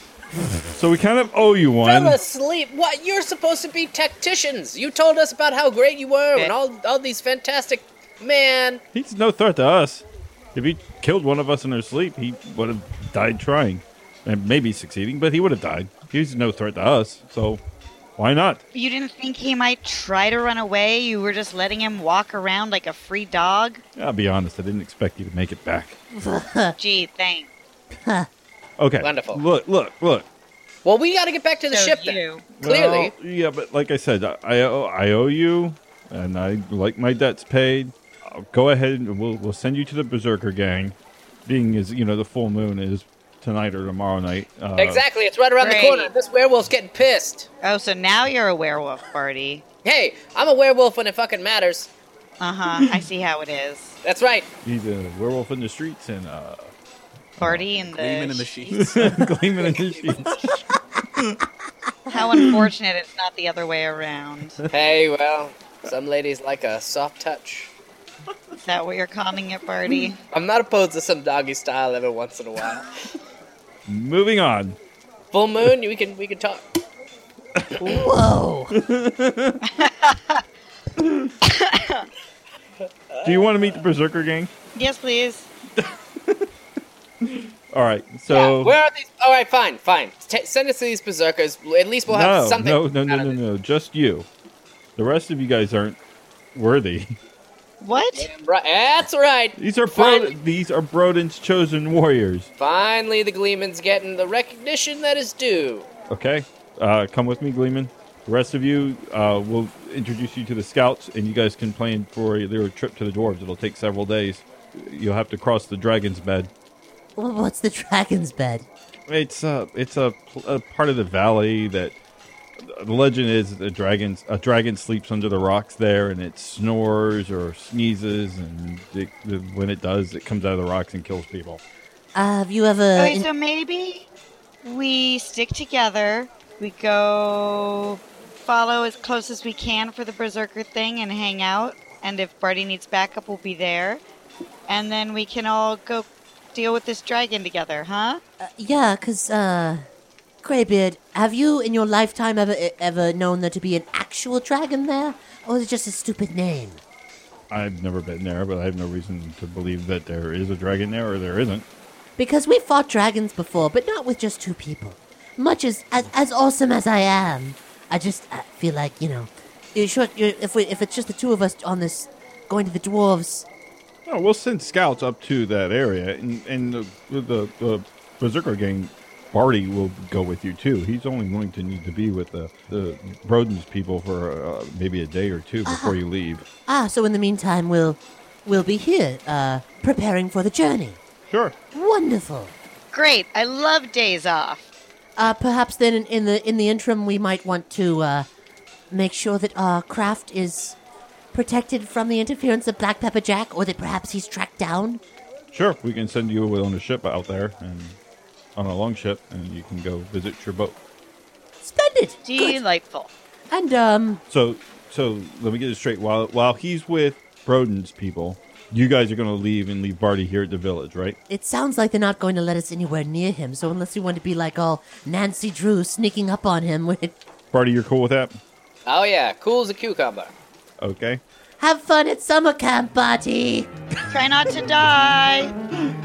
So we kind of owe you one. Fell asleep. What? You're supposed to be tacticians. You told us about how great you were and all all these fantastic. Man, He's no threat to us. If he killed one of us in our sleep, he would have died trying. And maybe succeeding, but he would have died. He's no threat to us, so why not? You didn't think he might try to run away? You were just letting him walk around like a free dog? I'll be honest, I didn't expect you to make it back. Gee, thanks. Okay. Wonderful. Look, look, look. well, we got to get back to the So ship you. then. Clearly. Well, yeah, but like I said, I, I, owe, I owe you, and I like my debts paid. I'll go ahead and we'll, we'll send you to the Berserker gang, being as, you know, the full moon is tonight or tomorrow night. Uh, Exactly, it's right around Great. the corner. This werewolf's getting pissed. Oh, so now you're a werewolf, Barty. Hey, I'm a werewolf when it fucking matters. Uh-huh, I see how it is. That's right. He's a werewolf in the streets and uh, Barty and the... Gleaming in the sheets. gleaming in the sheets. How unfortunate it's not the other way around. Hey, well, some ladies like a soft touch. Is that what you're calling it, Barty? I'm not opposed to some doggy style every once in a while. Moving on. Full moon, we can we can talk. Whoa! Do you want to meet the Berserker gang? Yes, please. All right. So Yeah, where are these? All right, fine, fine. T- send us to these berserkers. At least we'll have no, something. no, no, no, out of no, it. no. Just you. The rest of you guys aren't worthy. What? Damn right. That's right. These are Bro- Finally, these are Broden's chosen warriors. finally, the Gleeman's getting the recognition that is due. Okay. Uh, come with me, Gleeman. The rest of you, uh, will introduce you to the scouts, and you guys can plan for your trip to the dwarves. It'll take several days. You'll have to cross the dragon's bed. Well, what's the dragon's bed? It's uh, it's a, a part of the valley that the legend is the dragons a dragon sleeps under the rocks there, and it snores or sneezes, and it, when it does, it comes out of the rocks and kills people. Uh, have you ever... Okay, in- so maybe we stick together. We go follow as close as we can for the Berserker thing and hang out. And if Barty needs backup, we'll be there. And then we can all go deal with this dragon together, huh? Uh, yeah, because, uh... Greybeard, have you in your lifetime ever ever known there to be an actual dragon there? Or is it just a stupid name? I've never been there, but I have no reason to believe that there is a dragon there or there isn't. Because we fought dragons before, but not with just two people. Much as as, as awesome as I am, I just I feel like, you know, you sure, you if we if it's just the two of us on this, going to the dwarves. No, we'll send scouts up to that area, and, and the, the the Berserker gang, Barty, will go with you too. He's only going to need to be with the the Broden's people for uh, maybe a day or two before you leave. Ah, so in the meantime, we'll we'll be here, uh, preparing for the journey. Sure. Wonderful. Great. I love days off. Uh, perhaps then in, in the in the interim, we might want to uh, make sure that our craft is protected from the interference of Black Pepper Jack, or that perhaps he's tracked down. Sure, we can send you on a ship out there, and on a long ship, and you can go visit your boat. Splendid. Good. Delightful. And um, So, so let me get it straight. While while he's with Broden's people, you guys are going to leave and leave Barty here at the village, right? it sounds like they're not going to let us anywhere near him. So unless you want to be like all Nancy Drew sneaking up on him, with Barty, you're cool with that? Oh yeah, cool as a cucumber. Okay. have fun at summer camp, Barty. Try not to die.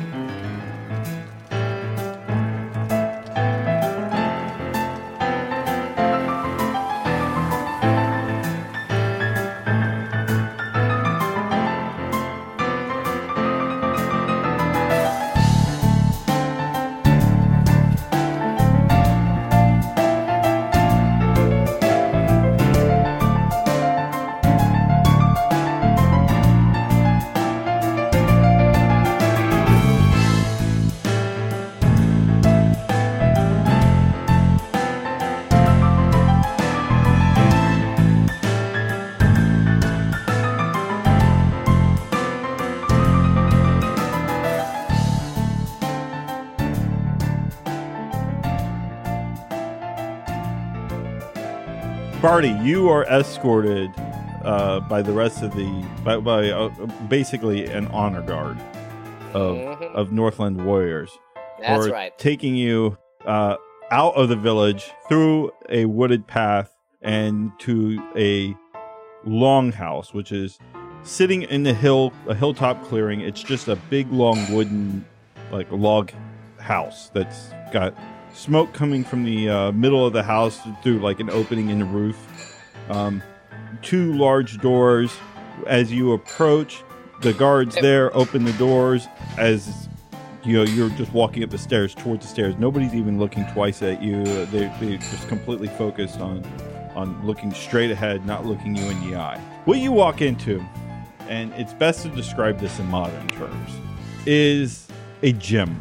Barty, you are escorted uh, by the rest of the by, by uh, basically an honor guard of Mhm. of Northland warriors. That's who are right. Taking you uh, out of the village through a wooded path and to a longhouse, which is sitting in the hill, a hilltop clearing. It's just a big, long wooden, like log house that's got smoke coming from the uh, middle of the house through like an opening in the roof. Um, two large doors. As you approach, the guards there open the doors as you know you're just walking up the stairs towards the stairs. Nobody's even looking twice at you. They they're just completely focused on on looking straight ahead, not looking you in the eye. What you walk into, and it's best to describe this in modern terms, is a gym.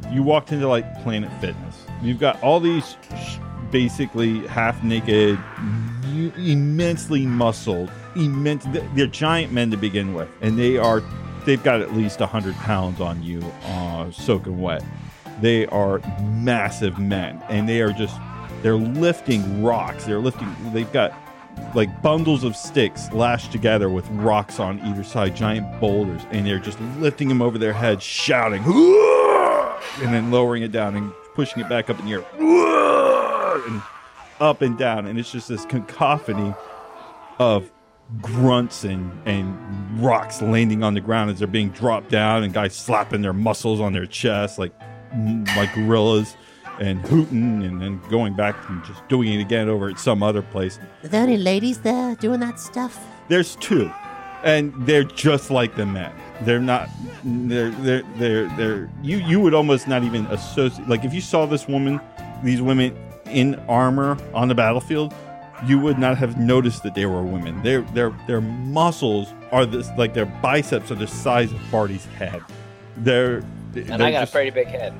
you walked into like Planet Fitness. You've got all these sh- basically half-naked, u- immensely muscled, immense. They're giant men to begin with, and they are. They've got at least one hundred pounds on you, uh, soaking wet. They are massive men, and they are just, they're lifting rocks. They're lifting, they've got like bundles of sticks lashed together with rocks on either side, giant boulders, and they're just lifting them over their heads, shouting, and then lowering it down and pushing it back up in the air, and up and down. And it's just this cacophony of grunts and, and rocks landing on the ground as they're being dropped down, and guys slapping their muscles on their chest like like gorillas, and hooting, and then going back and just doing it again over at some other place. Are there any ladies there doing that stuff? There's two, and they're just like the men. They're not. They're they're they're they're. You you would almost not even associate. Like if you saw this woman, these women in armor on the battlefield, you would not have noticed that they were women. Their their their muscles are this, like their biceps are the size of Barty's head. They're and they're I got just, a pretty big head.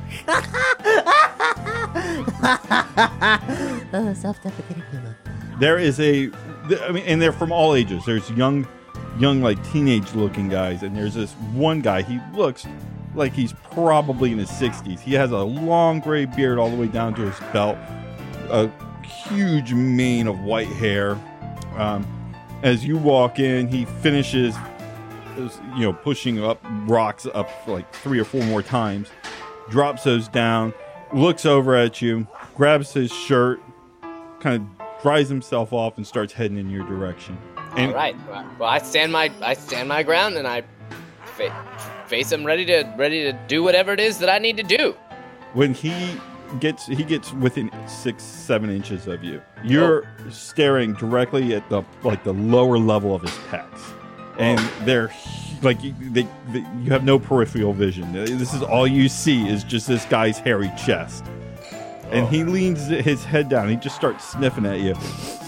Oh, self-deprecating humor. There is a, I mean, and they're from all ages. There's young, young like teenage-looking guys, and there's this one guy. He looks like he's probably in his sixties. He has a long gray beard all the way down to his belt, a huge mane of white hair. Um, as you walk in, he finishes, you know, pushing up rocks up like three or four more times, drops those down, looks over at you, grabs his shirt, kind of dries himself off, and starts heading in your direction. And All right. Well, I stand my I stand my ground, and I fa- face him, ready to ready to do whatever it is that I need to do. when he gets he gets within six seven inches of you, you're oh. staring directly at the like the lower level of his pecs, and oh. they're like you, they, they, you have no peripheral vision. This is all you see is just this guy's hairy chest. And he leans his head down. He just starts sniffing at you.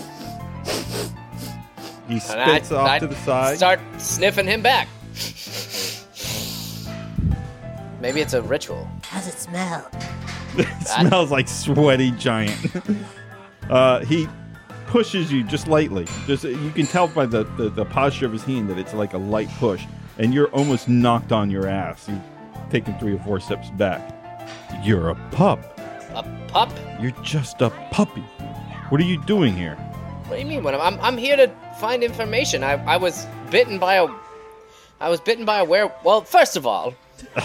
He spits I, off I to the side. Start sniffing him back. Maybe it's a ritual. How's it smell? It smells like sweaty giant. uh, he pushes you just lightly. Just you can tell by the, the, the posture of his hand that it's like a light push. And you're almost knocked on your ass. You've taken three or four steps back. You're a pup. A pup? You're just a puppy. What are you doing here? What do you mean? What I'm I'm here to find information. I I was bitten by a I was bitten by a were. Well, first of all,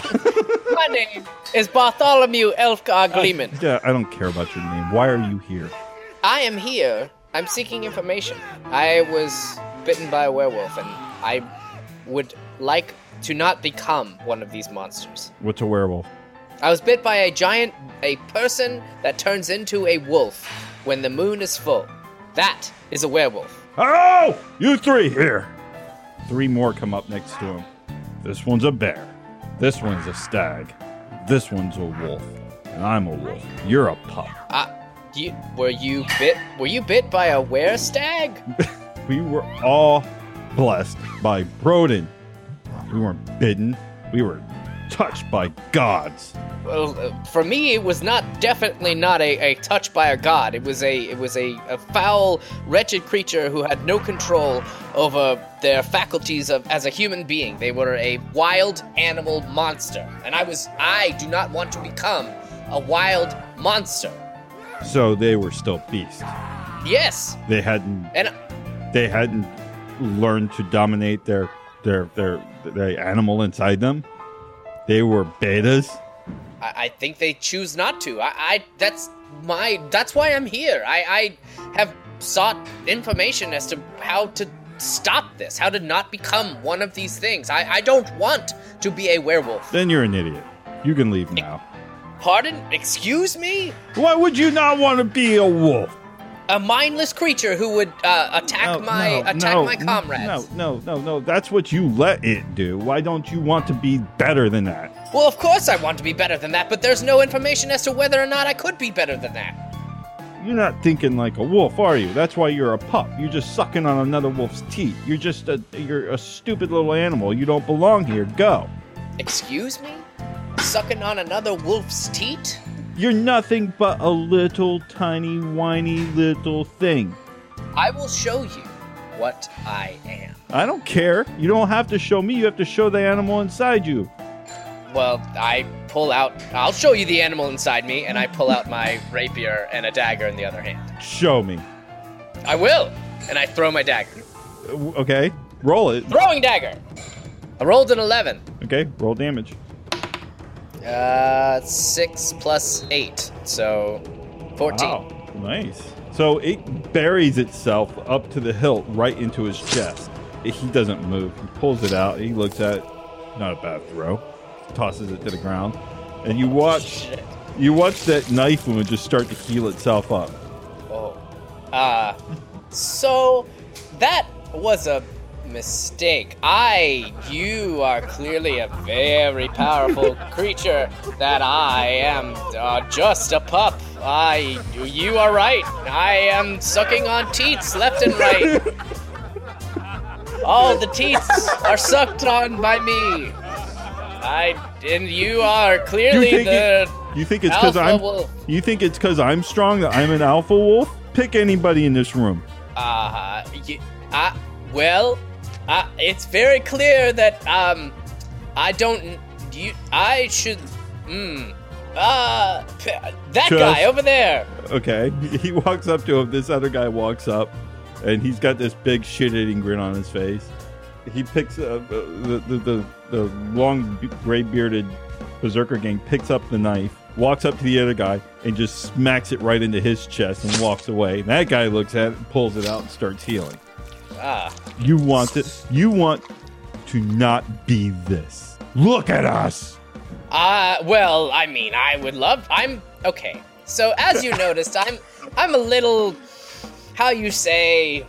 my name is Bartholomew Elfgar Gleeman. Uh, yeah, I don't care about your name. Why are you here? I am here. I'm seeking information. I was bitten by a werewolf, and I would like to not become one of these monsters. What's a werewolf? I was bit by a giant, a person that turns into a wolf when the moon is full. That is a werewolf. Oh! You three here. Three more come up next to him. This one's a bear. This one's a stag. This one's a wolf. And I'm a wolf. You're a pup. Uh, you, were you bit, were you bit by a were-stag? We were all blessed by Broden. We weren't bitten. We were touched by gods. Well, uh, for me, it was not definitely not a, a touch by a god. It was a it was a, a foul, wretched creature who had no control over their faculties of as a human being. They were a wild animal monster, and I was I do not want to become a wild monster. So they were still beasts. Yes. They hadn't. And they hadn't learned to dominate their their their the animal inside them. They were betas. I, I think they choose not to. I, I that's my that's why I'm here. I, I have sought information as to how to stop this, how to not become one of these things. I, I don't want to be a werewolf. Then you're an idiot. You can leave now. Pardon? Excuse me? Why would you not want to be a wolf? A mindless creature who would uh, attack no, my no, attack no, my comrades. No, no, no, no. That's what you let it do. Why don't you want to be better than that? Well, of course I want to be better than that, but there's no information as to whether or not I could be better than that. You're not thinking like a wolf, are you? That's why you're a pup. You're just sucking on another wolf's teeth. You're just a you're a stupid little animal. You don't belong here. Go. Excuse me? sucking on another wolf's teat? You're nothing but a little tiny whiny little thing. I will show you what I am. I don't care. You don't have to show me. You have to show the animal inside you. Well, I pull out... I'll show you the animal inside me, and I pull out my rapier and a dagger in the other hand. Show me. I will! And I throw my dagger. Uh, Okay, roll it. Throwing dagger! I rolled an eleven. Okay, roll damage. Uh, six plus eight, so fourteen. Wow, nice. So it buries itself up to the hilt right into his chest. He doesn't move. He pulls it out. He looks at it. Not a bad throw. Tosses it to the ground. And you watch you watch that knife wound just start to heal itself up. Oh. Uh, so that was a mistake. I, you are clearly a very powerful creature that I am uh, just a pup. I, you are right. I am sucking on teats left and right. All the teats are sucked on by me. I, and you are clearly You think the it- You think it's because alpha I'm wolf. You think it's because I'm strong that I'm an alpha wolf? Pick anybody in this room. Uh, you, uh, well, uh, it's very clear that, um, I don't, you, I should, hmm, uh, p- that Just- guy over there. Okay. He walks up to him. This other guy walks up, and he's got this big shit-eating grin on his face. He picks up uh, the, the the the long gray-bearded berserker gang picks up the knife, walks up to the other guy, and just smacks it right into his chest and walks away. And that guy looks at it, pulls it out, and starts healing. Ah, You want to you want to not be this. Look at us. uh, well, I mean, I would love, I'm, okay. So, as you noticed, I'm, I'm a little, how you say,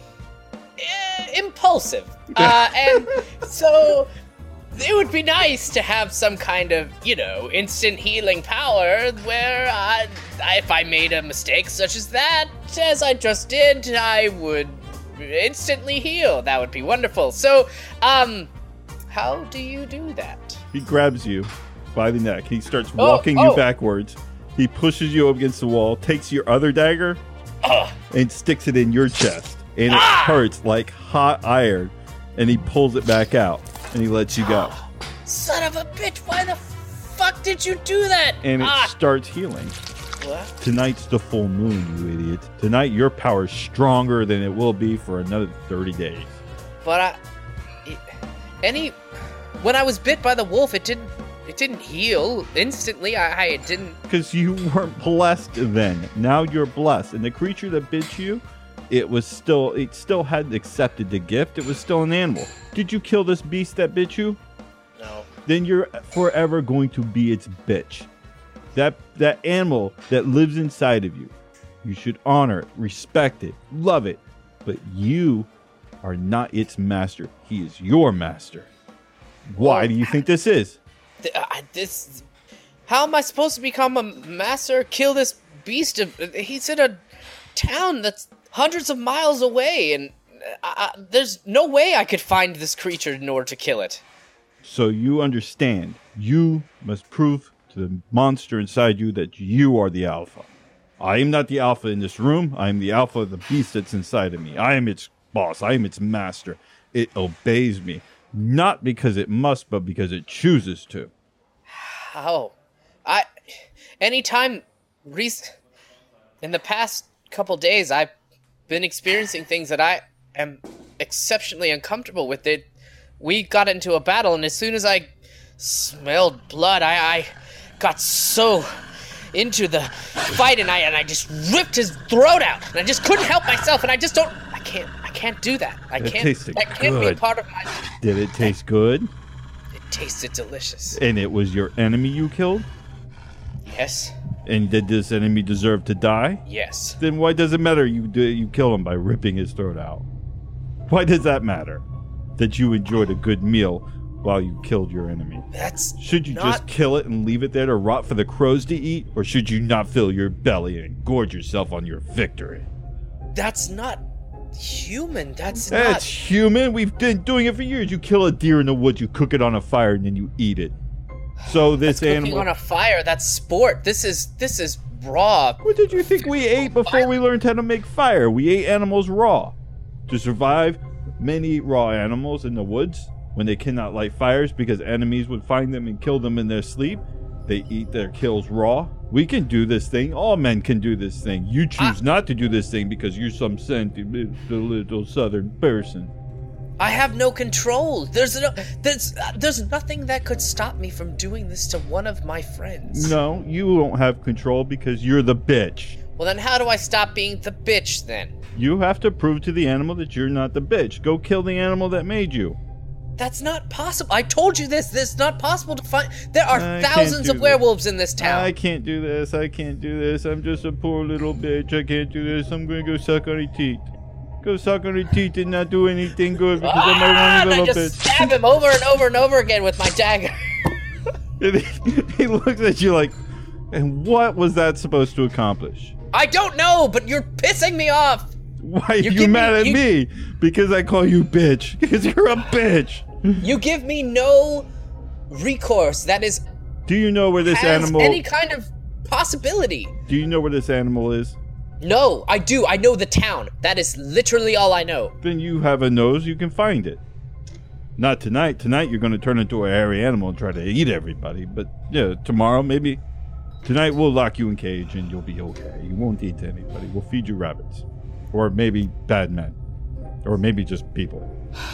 eh, impulsive. Uh, and so it would be nice to have some kind of, you know, instant healing power where uh, if I made a mistake such as that, as I just did, I would instantly heal. That would be wonderful. So, um, how do you do that? He grabs you by the neck. He starts Oh, walking oh. you backwards. He pushes you up against the wall, takes your other dagger, Ugh. and sticks it in your chest. And it Ah! hurts like hot iron. And he pulls it back out. And he lets you go. Son of a bitch, why the fuck did you do that? And it ah. starts healing. What? Tonight's the full moon, you idiot. Tonight your power's stronger than it will be for another thirty days. But I, it, any, when I was bit by the wolf, it didn't, it didn't heal instantly. I, I it didn't. Because you weren't blessed then. Now you're blessed. And the creature that bit you, it was still, it still hadn't accepted the gift. It was still an animal. Did you kill this beast that bit you? No. Then you're forever going to be its bitch. That that animal that lives inside of you. You should honor it, respect it, love it. But you are not its master. He is your master. Why Well, do you think this is? Th- uh, this, how am I supposed to become a master? Kill this beast? Of, he's in a town that's hundreds of miles away, and uh, uh, there's no way I could find this creature in order to kill it. So you understand. You must prove to the monster inside you that you are the alpha. I am not the alpha in this room. I am the alpha of the beast that's inside of me. I am its boss. I am its master. It obeys me. Not because it must, but because it chooses to. How? I, anytime, rec- in the past couple days, I've been experiencing things that I am exceptionally uncomfortable with. It. We got into a battle, and as soon as I smelled blood, I, I got so into the fight, and I and I just ripped his throat out, and I just couldn't help myself, and I just don't, I can't, I can't do that. I It can't. tasted That can't be a good. part of my. Did it taste good? It tasted delicious. And it was your enemy you killed? Yes. And did this enemy deserve to die? Yes. Then why does it matter you do, you kill him by ripping his throat out? Why does that matter? That you enjoyed a good meal while you killed your enemy? That's Should you not- just kill it and leave it there to rot for the crows to eat? Or should you not fill your belly and gorge yourself on your victory? That's not human. That's That's not. human. We've been doing it for years. You kill a deer in the woods, you cook it on a fire, and then you eat it. So this Cooking animal. on a fire, that's sport. This is this is raw. What did you think we ate before we learned how to make fire? We ate animals raw. To survive, men eat raw animals in the woods when they cannot light fires because enemies would find them and kill them in their sleep. They eat their kills raw. We can do this thing. All men can do this thing. You choose I- not to do this thing because you're some sentimental little southern person. I have no control. There's no, there's uh, there's nothing that could stop me from doing this to one of my friends. No, you don't have control because you're the bitch. Well, then how do I stop being the bitch then? You have to prove to the animal that you're not the bitch. Go kill the animal that made you. That's not possible. I told you this. This is not possible to find. There are I can't thousands do of this. werewolves in this town. I can't do this. I can't do this. I'm just a poor little bitch. I can't do this. I'm going to go suck on her teeth. Go suck on her teeth and not do anything good because I'm Ah, a and little I just bitch. stab him over and over and over again with my dagger. And he, he looks at you like, and what was that supposed to accomplish? I don't know, but you're pissing me off. Why are you, give mad me- at you- me? Because I call you bitch. Because you're a bitch. You give me no recourse that is Do you know where this has animal? any kind of possibility. Do you know where this animal is? No, I do. I know the town. That is literally all I know. Then you have a nose. You can find it. Not tonight. Tonight you're going to turn into a hairy animal and try to eat everybody. But yeah, tomorrow maybe. Tonight we'll lock you in cage and you'll be okay. You won't eat anybody. We'll feed you rabbits, or maybe bad men, or maybe just people.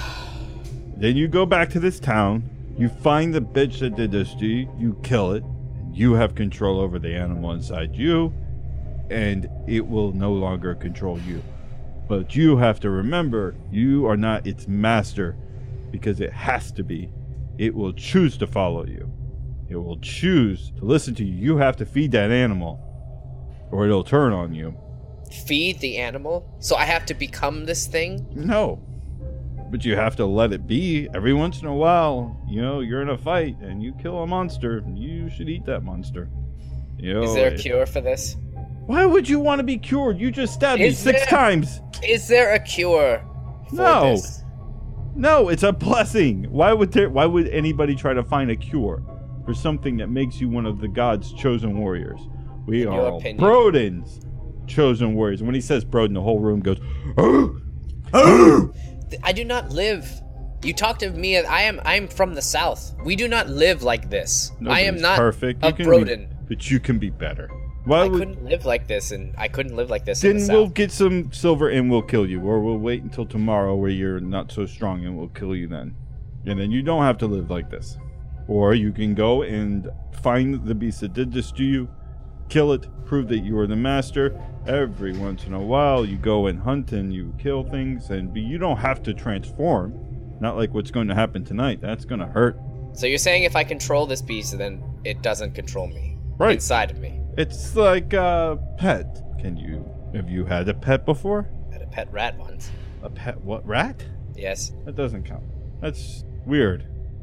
Then you go back to this town. You find the bitch that did this to you. You kill it. You have control over the animal inside you, and it will no longer control you. But you have to remember, you are not its master, because it has to be. It will choose to follow you. It will choose to listen to you. You have to feed that animal, or it'll turn on you. Feed the animal? So I have to become this thing? No. But you have to let it be. Every once in a while, you know, you're in a fight and you kill a monster. You should eat that monster. You know, Is there a it- cure for this? Why would you want to be cured? You just stabbed me Is six there- times. Is there a cure for No. this? No, it's a blessing. Why would there? Why would anybody try to find a cure for something that makes you one of the gods' chosen warriors? We In are your all opinion. Broden's chosen warriors. And when he says Broden, the whole room goes, "Oh, oh." I do not live. You talk to me. I am. I am from the south. We do not live like this. I am Nobody's not perfect. a You can Broden. Be, but you can be better. Why I would? couldn't live like this, and I couldn't live like this in Then the we'll south. get some silver and we'll kill you, or we'll wait until tomorrow where you're not so strong and we'll kill you then. And then you don't have to live like this. Or you can go and find the beast that did this to you, kill it, prove that you are the master. Every once in a while you go and hunt and you kill things, and you don't have to transform. Not like what's going to happen tonight. That's going to hurt. So you're saying if I control this beast, then it doesn't control me Right. inside of me? It's like a pet. Can you, have you had a pet before? I had a pet rat once. A pet, what, rat? Yes. That doesn't count. That's weird.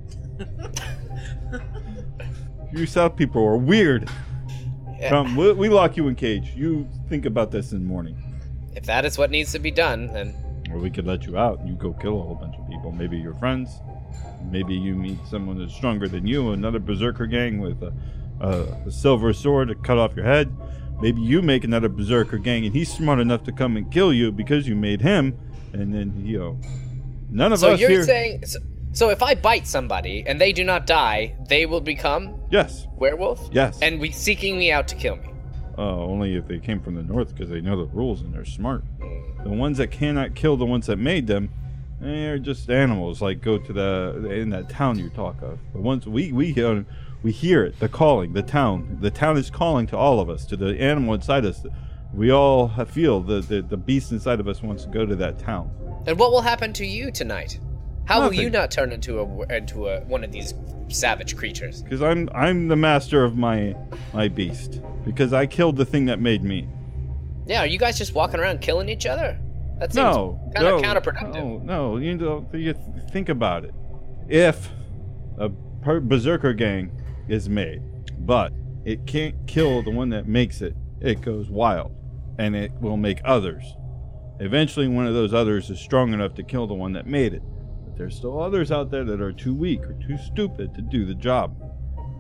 You South people are weird. Yeah. Come, we, we lock you in cage. You think about this in the morning. If that is what needs to be done, then Or we could let you out and you go kill a whole bunch of people. Maybe your friends. Maybe you meet someone that's stronger than you, another berserker gang with a, a, a silver sword to cut off your head. Maybe you make another berserker gang and he's smart enough to come and kill you because you made him. And then, you know, none of so us you're here. saying. So, so if I bite somebody and they do not die, they will become Yes. werewolf? Yes. And be seeking me out to kill me. Uh, only if they came from the north because they know the rules and they're smart. The ones that cannot kill the ones that made them, they're just animals. Like go to the in that town you talk of. The ones we we hear, we hear it, the calling, the town. The town is calling to all of us, to the animal inside us. We all feel the the, the beast inside of us wants to go to that town. And what will happen to you tonight? How will you Nothing. not turn into a into a one of these savage creatures? Because I'm I'm the master of my my beast. Because I killed the thing that made me. Yeah, are you guys just walking around killing each other? That seems No, kind no, of counterproductive. No, no, you know, you th- think about it. If a per- berserker gang is made, but it can't kill the one that makes it, it goes wild, and it will make others. Eventually, one of those others is strong enough to kill the one that made it. But there's still others out there that are too weak or too stupid to do the job.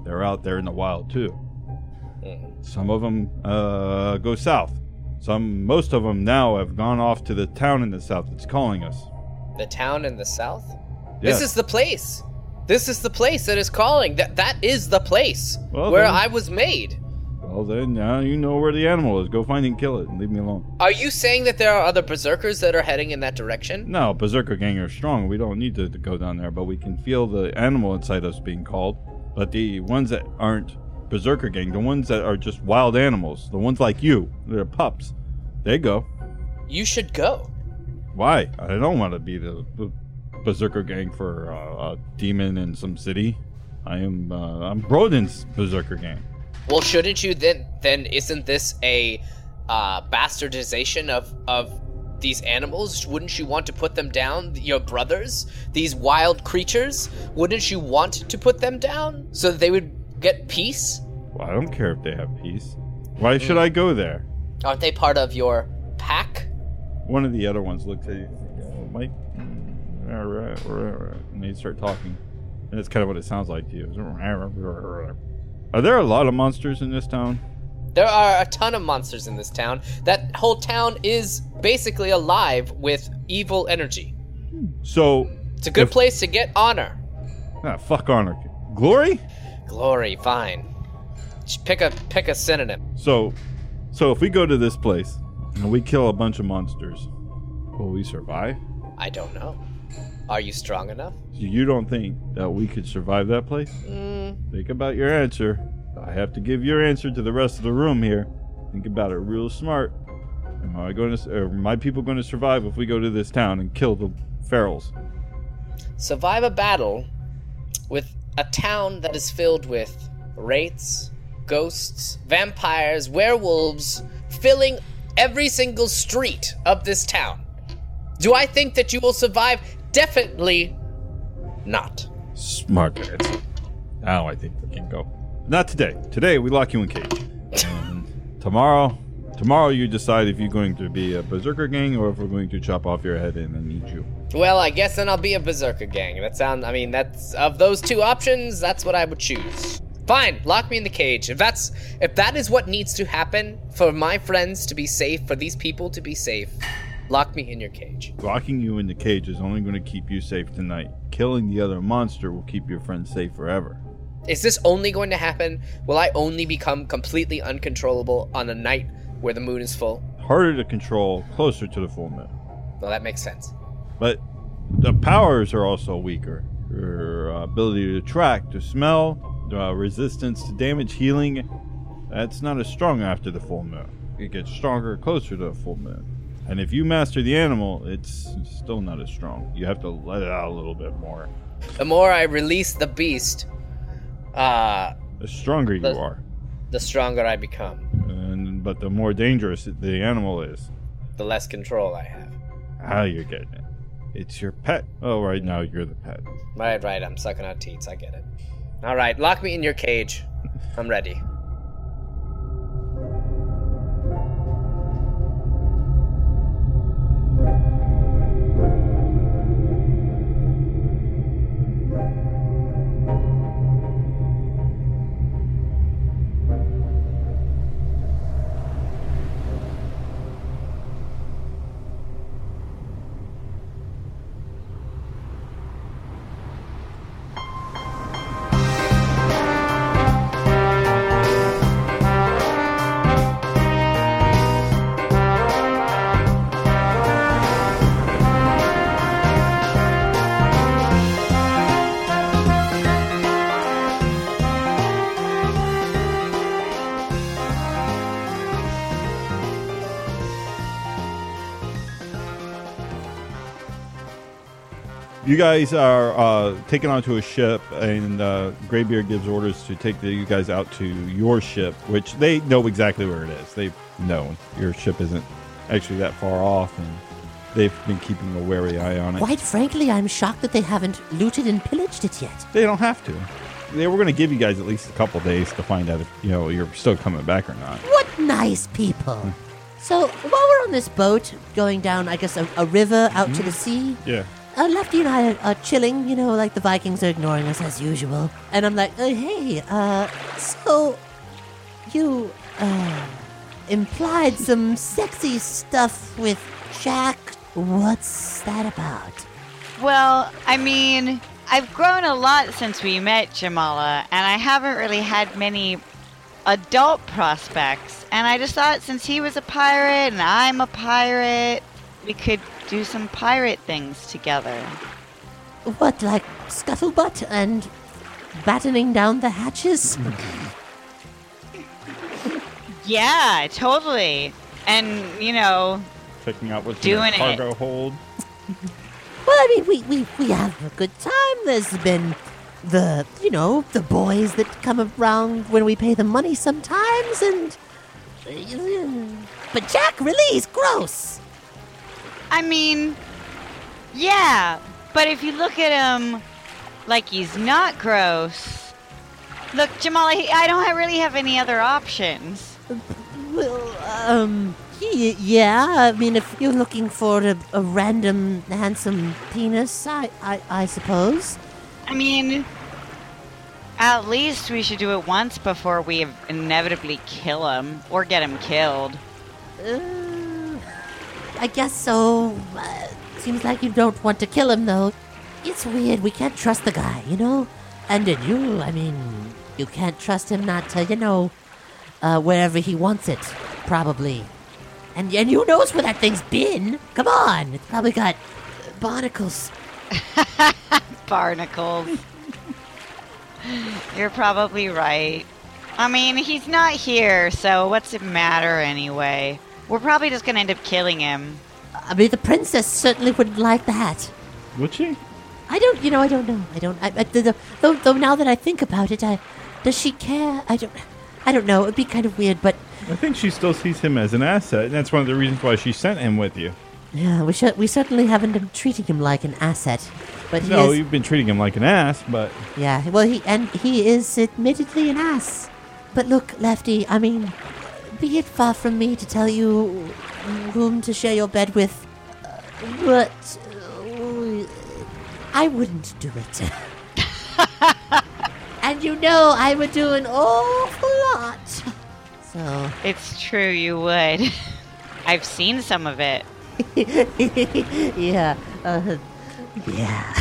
they're out there in the wild too. Some of them uh, go south. Some, most of them now have gone off to the town in the south that's calling us. The town in the south? Yes. This is the place. This is the place that is calling. That that is the place Well, where then- I was made. Well, then now you know where the animal is. Go find it and kill it and leave me alone. Are you saying that there are other berserkers that are heading in that direction? No, Berserker Gang are strong. We don't need to, to go down there, but we can feel the animal inside us being called. But the ones that aren't Berserker Gang, the ones that are just wild animals, the ones like you, they're pups, they go. You should go. Why? I don't want to be the, the Berserker Gang for uh, a demon in some city. I am, uh, I'm Broden's Berserker Gang. Well, shouldn't you then? Then isn't this a uh, bastardization of of these animals? Wouldn't you want to put them down? Your brothers, these wild creatures. Wouldn't you want to put them down so that they would get peace? Well, I don't care if they have peace. Why should I go there? Aren't they part of your pack? One of the other ones looks at you and goes, oh, Mike, and they start talking. And that's kind of what it sounds like to you. Are there a lot of monsters in this town? There are a ton of monsters in this town. That whole town is basically alive with evil energy. So... It's a good if- place to get honor. Ah, fuck honor. Glory? Glory, fine. Just pick a pick a synonym. So, so if we go to this place and we kill a bunch of monsters, will we survive? I don't know. Are you strong enough? You don't think that we could survive that place? Mm, Think about your answer. I have to give your answer to the rest of the room here. Think about it real smart. Am I going to? Are my people going to survive if we go to this town and kill the ferals? survive a battle with a town that is filled with wraiths, ghosts, vampires, werewolves, filling every single street of this town. Do I think that you will survive? Definitely not. Smart answer. Now I think we can go. Not today. Today we lock you in cage. And tomorrow, tomorrow you decide if you're going to be a berserker gang or if we're going to chop off your head and then eat you. Well, I guess then I'll be a berserker gang. That sound. I mean, that's of those two options. That's what I would choose. Fine, lock me in the cage. If that's if that is what needs to happen for my friends to be safe, for these people to be safe, lock me in your cage. Locking you in the cage is only going to keep you safe tonight. Killing the other monster will keep your friends safe forever. Is this only going to happen? Will I only become completely uncontrollable on a night where the moon is full? Harder to control, closer to the full moon. Well, that makes sense. But the powers are also weaker. Your uh, ability to track, to smell, uh, resistance to damage, healing, that's not as strong after the full moon. It gets stronger closer to the full moon. And if you master the animal, it's still not as strong. You have to let it out a little bit more. The more I release the beast, uh, The stronger you The- are. the stronger I become. And but the more dangerous the animal is. The less control I have. Ah, you're getting it. It's your pet. Oh, right now you're the pet. Right, right, I'm sucking on teats, I get it. Alright, lock me in your cage. I'm ready. You guys are uh, taken onto a ship, and uh, Greybeard gives orders to take the, you guys out to your ship, which they know exactly where it is. They know your ship isn't actually that far off, and they've been keeping a wary eye on it. Quite frankly, I'm shocked that they haven't looted and pillaged it yet. They don't have to. They were going to give you guys at least a couple days to find out if you know you're still coming back or not. What nice people. So, while we're on this boat, going down, I guess, a, a river out to the sea, Yeah. uh, Lefty and I are, are chilling, you know, like the Vikings are ignoring us as usual. And I'm like, uh, hey, uh, so you, uh, implied some sexy stuff with Jack. What's that about? Well, I mean, I've grown a lot since we met, Jamala, and I haven't really had many adult prospects. And I just thought since he was a pirate and I'm a pirate, we could do some pirate things together. What, like scuttlebutt and battening down the hatches? Yeah, totally. And, you know, Checking out what's in Doing the it. cargo hold. Well, I mean, we, we, we have a good time. There's been the, you know, the boys that come around when we pay them money sometimes, and... But Jack, really, he's gross. I mean, yeah, but if you look at him like he's not gross... Look, Jamala, he- I don't ha- really have any other options. Well, um, y- yeah, I mean, if you're looking for a, a random, handsome penis, I, I, I suppose. I mean, at least we should do it once before we inevitably kill him or get him killed. Uh, I guess so. Uh, seems like you don't want to kill him, though. It's weird. We can't trust the guy, you know? And then you, I mean, you can't trust him not to, you know, uh, wherever he wants it, probably. And, and who knows where that thing's been? Come on. It's probably got barnacles. Barnacles. You're probably right. I mean, he's not here, so what's it matter anyway? We're probably just gonna end up killing him. I mean, the princess certainly wouldn't like that. Would she? I don't, you know, I don't know. I don't, I, I, though, though, though now that I think about it, I, does she care? I don't, I don't know. It'd be kind of weird, but I think she still sees him as an asset, and that's one of the reasons why she sent him with you. yeah, we should, we certainly haven't been treating him like an asset. But he No, is, you've been treating him like an ass, but yeah, well, he, and he is admittedly an ass. But look, Lefty, I mean, be it far from me to tell you whom to share your bed with, uh, but uh, I wouldn't do it. And you know I would do an awful lot. So, It's true, you would. I've seen some of it. yeah, uh, yeah.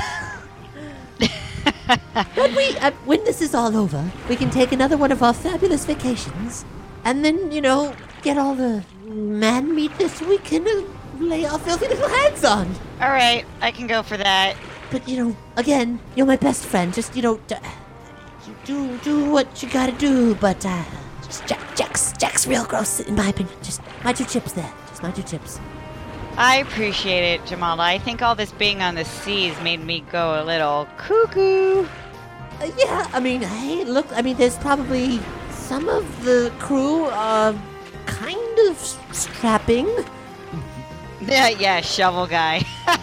But we, uh, when this is all over, we can take another one of our fabulous vacations, and then, you know, get all the man meat this we can uh, lay our filthy little hands on. Alright, I can go for that. But, you know, again, you're my best friend. Just, you know, d- do do what you gotta do, but, uh, just Jack, Jack's, Jack's real gross, in my opinion. Just my two chips there. Just my two chips. I appreciate it, Jamala. I think all this being on the seas made me go a little cuckoo. Uh, yeah, I mean, hey, look, I mean, there's probably some of the crew are kind of s- strapping. Yeah, yeah, shovel guy.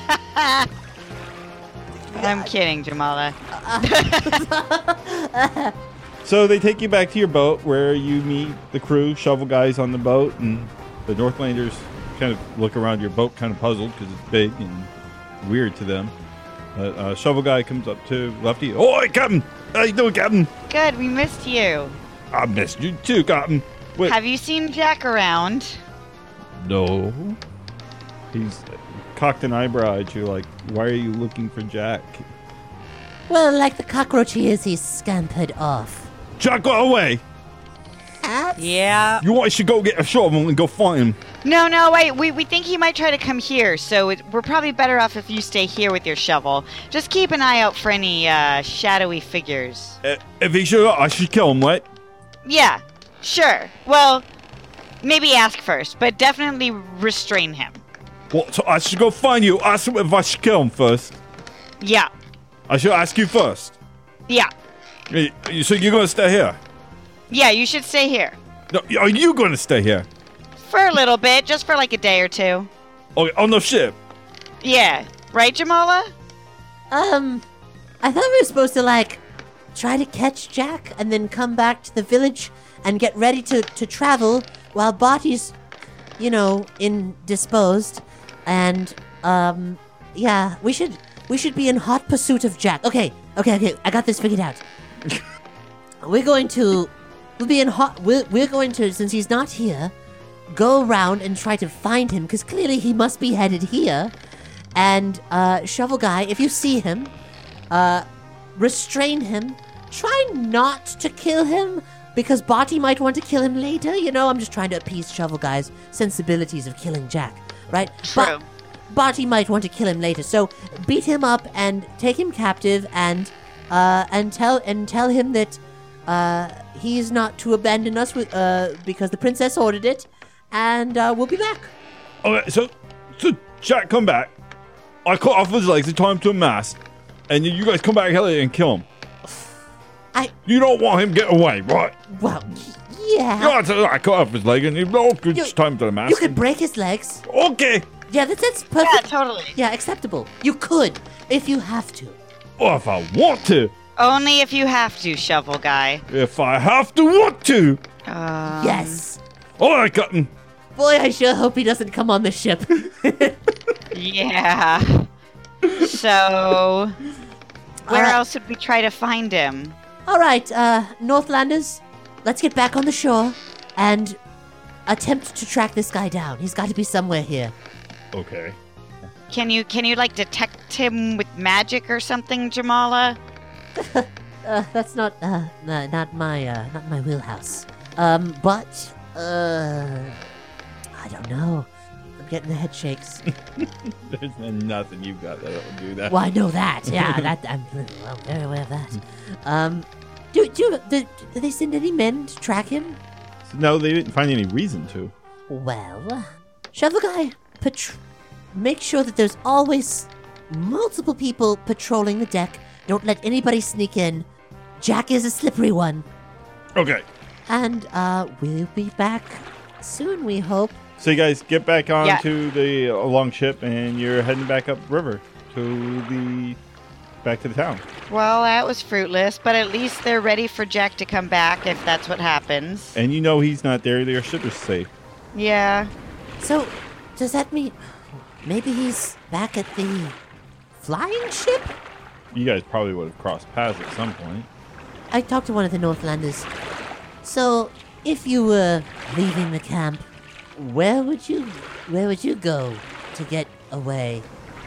I'm kidding, Jamala. so they take you back to your boat where you meet the crew, shovel guys on the boat, and the Northlanders kind of look around your boat kind of puzzled because it's big and weird to them. Uh, uh, shovel guy comes up to Lefty. Oi, Captain! How you doing, Captain? Good, we missed you. I missed you too, Captain. Wait, Have you seen Jack around? no. He's cocked an eyebrow at you like, why are you looking for Jack? Well, like the cockroach he is, he's scampered off. Jack got away! Yeah. You want should go get a shovel and go find him. No, no, wait. We, we think he might try to come here, so it, we're probably better off if you stay here with your shovel. Just keep an eye out for any uh, shadowy figures. Uh, if he should, I should kill him, right? Yeah, sure. Well, maybe ask first, but definitely restrain him. What? So I should go find you. Ask him if I should kill him first. Yeah, I should ask you first. yeah. Hey, So you're gonna stay here? Yeah, you should stay here. No, are you gonna stay here? For a little bit, just for like a day or two. Okay, on the ship. Yeah, right, Jamala? Um, I thought we were supposed to, like, try to catch Jack and then come back to the village and get ready to, to travel while Barty's, you know, indisposed. And, um, yeah, we should we should be in hot pursuit of Jack. Okay, okay, okay. I got this figured out. We're going to, we'll be in hot. We're we're going to, since he's not here, go around and try to find him because clearly he must be headed here. And uh, Shovel Guy, if you see him, uh, restrain him. Try not to kill him because Barty might want to kill him later. You know, I'm just trying to appease Shovel Guy's sensibilities of killing Jack, right? True. But Barty might want to kill him later, so beat him up and take him captive and uh, and tell and tell him that uh, he's not to abandon us with uh, because the princess ordered it, and uh, we'll be back. Okay, so, so Jack, come back. I cut off his legs and tie him to a mast, and then you guys come back here and kill him. I You don't want him to get away, right? well, yeah. Yeah, so I cut off his leg and you oh, could You- just tie him to the mast. You could break his legs. Okay. Yeah, that's, that's perfect. Yeah, totally. Yeah, acceptable. You could, if you have to. Or if I want to. Only if you have to, Shovel Guy. If I have to want to. Um, Yes. All right, Cotton. Boy, I sure hope he doesn't come on the ship. Yeah. So, where Uh, else would we try to find him? All right, uh, Northlanders, let's get back on the shore and attempt to track this guy down. He's got to be somewhere here. Okay. Can you can you like detect him with magic or something, Jamala? Uh, that's not, uh, no, not my, uh, not my wheelhouse. Um, but, uh, I don't know. I'm getting the head shakes. There's nothing you've got that'll do that. Well, I know that. Yeah, that I'm well, very aware of that. Um, do do do, do they send any men to track him? No, they didn't find any reason to. Well, Shovel Guy, patr- make sure that there's always multiple people patrolling the deck. Don't let anybody sneak in. Jack is a slippery one. Okay. And uh, we'll be back soon, we hope. So you guys get back Yeah. onto the uh, longship and you're heading back up river to the back to the town. Well, that was fruitless, but at least they're ready for Jack to come back if that's what happens. And you know he's not there. Their ship is safe. Yeah. So, does that mean maybe he's back at the flying ship? You guys probably would have crossed paths at some point. I talked to one of the Northlanders. So, if you were leaving the camp, where would you where would you go to get away?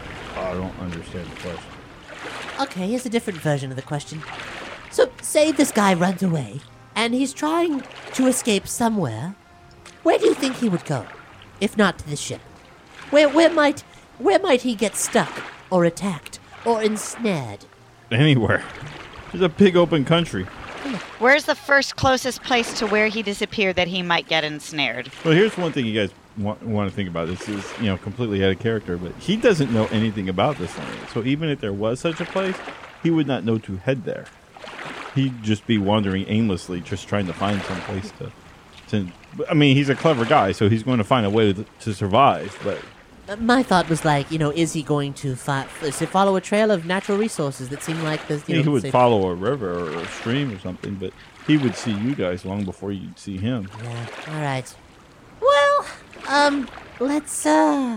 I don't understand the question. Okay, here's a different version of the question. So, say this guy runs away, and he's trying to escape somewhere. Where do you think he would go, if not to the ship? Where where might where might he get stuck, or attacked, or ensnared? Anywhere. There's a big open country. Where's the first closest place to where he disappeared that he might get ensnared? Well, here's one thing you guys want, want to think about. This is, you know, completely out of character, but he doesn't know anything about this land. So even if there was such a place, he would not know to head there. He'd just be wandering aimlessly, just trying to find some place to. to I mean, he's a clever guy, so he's going to find a way to, to survive. But Uh, My thought was like, you know, is he going to fi- is he follow a trail of natural resources that seem like the, you know, he would say- follow a river or a stream or something. But he would see you guys long before you'd see him. Yeah. All right. Well, um, let's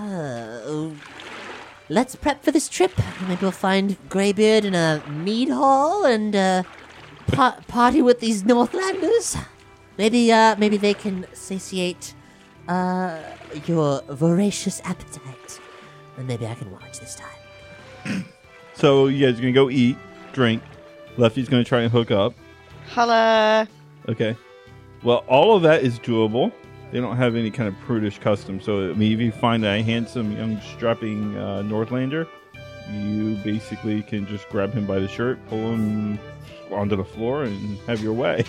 uh, let's prep for this trip. Maybe we'll find Greybeard in a mead hall and uh, pa- party with these Northlanders. Maybe uh, maybe they can satiate uh your voracious appetite, and maybe I can watch this time. So you guys are going to go eat, drink. Lefty's going to try and hook up. Holla. Okay. Well, all of that is doable. They don't have any kind of prudish custom. So, I mean, if you find a handsome, young, strapping uh, Northlander, you basically can just grab him by the shirt, pull him onto the floor, and have your way.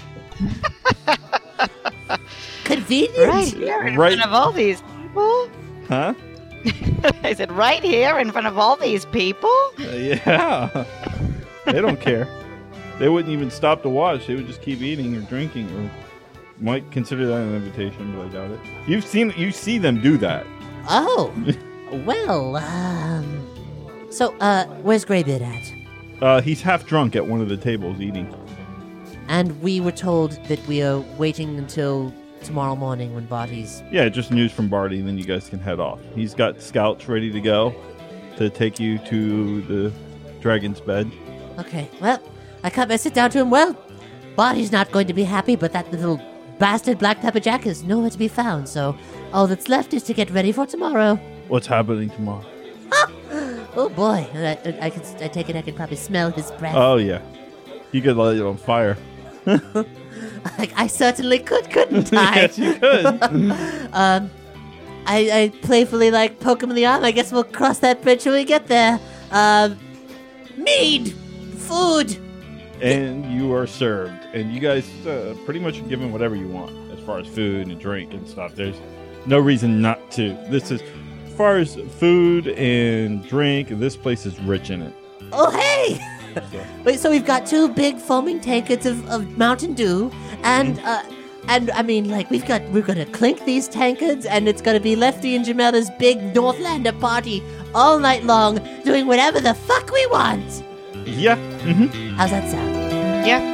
Convenient. Right here in Right. front of all these people? Huh? I said, right here in front of all these people? Uh, yeah. They don't care. They wouldn't even stop to watch. They would just keep eating or drinking, or might consider that an invitation, but I doubt it. You've seen, you see them do that. Oh, well, um, so uh, where's Greybeard at? Uh, he's half drunk at one of the tables eating. And we were told that we are waiting until tomorrow morning when Barty's... Yeah, just news from Barty, and then you guys can head off. He's got scouts ready to go. to take you to the dragon's bed. Okay, well, I come, I sit down to him. Well, Body's not going to be happy, but that little bastard Black Pepper Jack is nowhere to be found, so all that's left is to get ready for tomorrow. What's happening tomorrow? Oh boy, I, I, I, can, I take it I can probably smell his breath. Oh, yeah. You could light it on fire. I, I certainly could, couldn't I? Yes, you could. um, I, I playfully, like, poke him in the arm. I guess we'll cross that bridge when we get there. Um, mead! Food! And you are served. And you guys uh, pretty much are given whatever you want as far as food and drink and stuff. There's no reason not to. This is, as far as food and drink, this place is rich in it. Oh, hey! So. Wait, so we've got two big foaming tankards of, of Mountain Dew, and Mm-hmm. uh, and I mean, like we've got we're gonna clink these tankards, and it's gonna be Lefty and Jamella's big Northlander party all night long, doing whatever the fuck we want. Yeah. Mm-hmm. How's that sound? Yeah.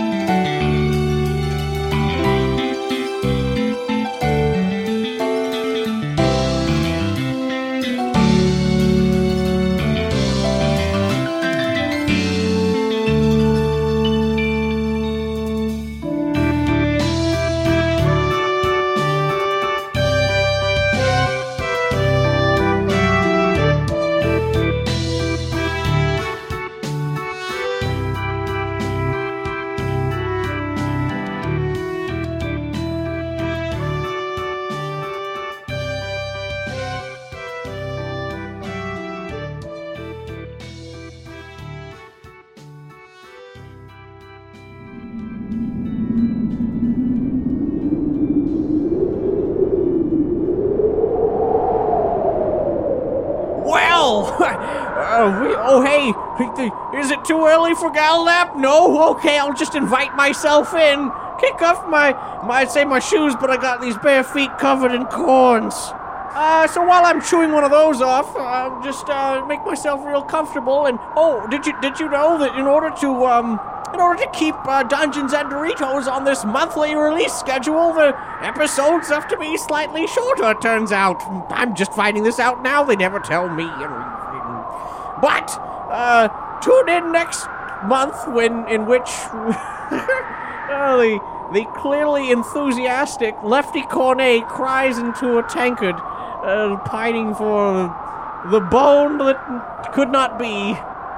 Well, uh, we, oh hey, is it too early for gal nap? No? Okay, I'll just invite myself in. Kick off my, my I'd say my shoes, but I got these bare feet covered in corns. Uh, so while I'm chewing one of those off, I'll just uh, make myself real comfortable. And oh, did you did you know that in order to um in order to keep uh, Dungeons and Doritos on this monthly release schedule, the episodes have to be slightly shorter, it turns out. I'm just finding this out now. They never tell me. But, uh, tune in next month when, in which, uh, the, the clearly enthusiastic Lefty Cornet cries into a tankard, uh, pining for the bone that could not be.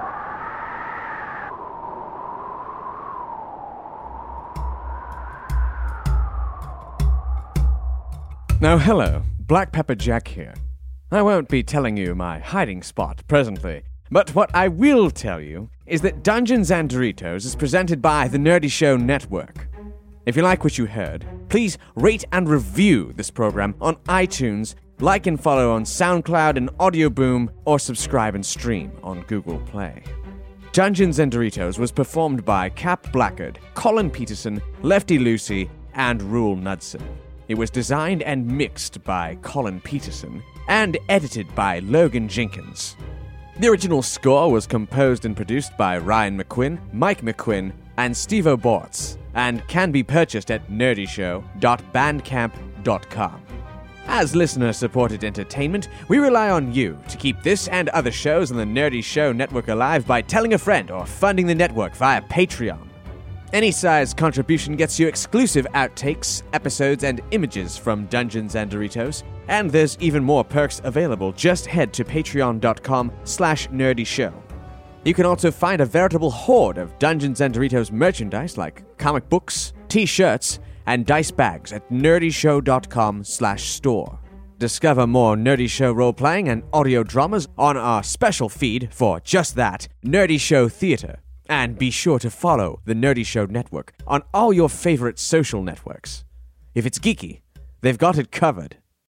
Now, hello, Black Pepper Jack here. I won't be telling you my hiding spot presently, but what I will tell you is that Dungeons and Doritos is presented by the Nerdy Show Network. If you like what you heard, please rate and review this program on iTunes, like and follow on SoundCloud and Audio Boom, or subscribe and stream on Google Play. Dungeons and Doritos was performed by Cap Blackard, Colin Peterson, Lefty Lucy, and Rule Knudsen. It was designed and mixed by Colin Peterson and edited by Logan Jenkins. The original score was composed and produced by Ryan McQuinn, Mike McQuinn, and Steve O'Bortz, and can be purchased at nerdy show dot bandcamp dot com. As listener-supported entertainment, we rely on you to keep this and other shows on the Nerdy Show Network alive by telling a friend or funding the network via Patreon. Any size contribution gets you exclusive outtakes, episodes, and images from Dungeons and Doritos, and there's even more perks available. Just head to patreon.com slash nerdyshow. You can also find a veritable horde of Dungeons and Doritos merchandise like comic books, t-shirts, and dice bags at nerdyshow.com slash store. Discover more Nerdy Show role-playing and audio dramas on our special feed for just that, Nerdy Show Theater. And be sure to follow the Nerdy Show Network on all your favorite social networks. If it's geeky, they've got it covered.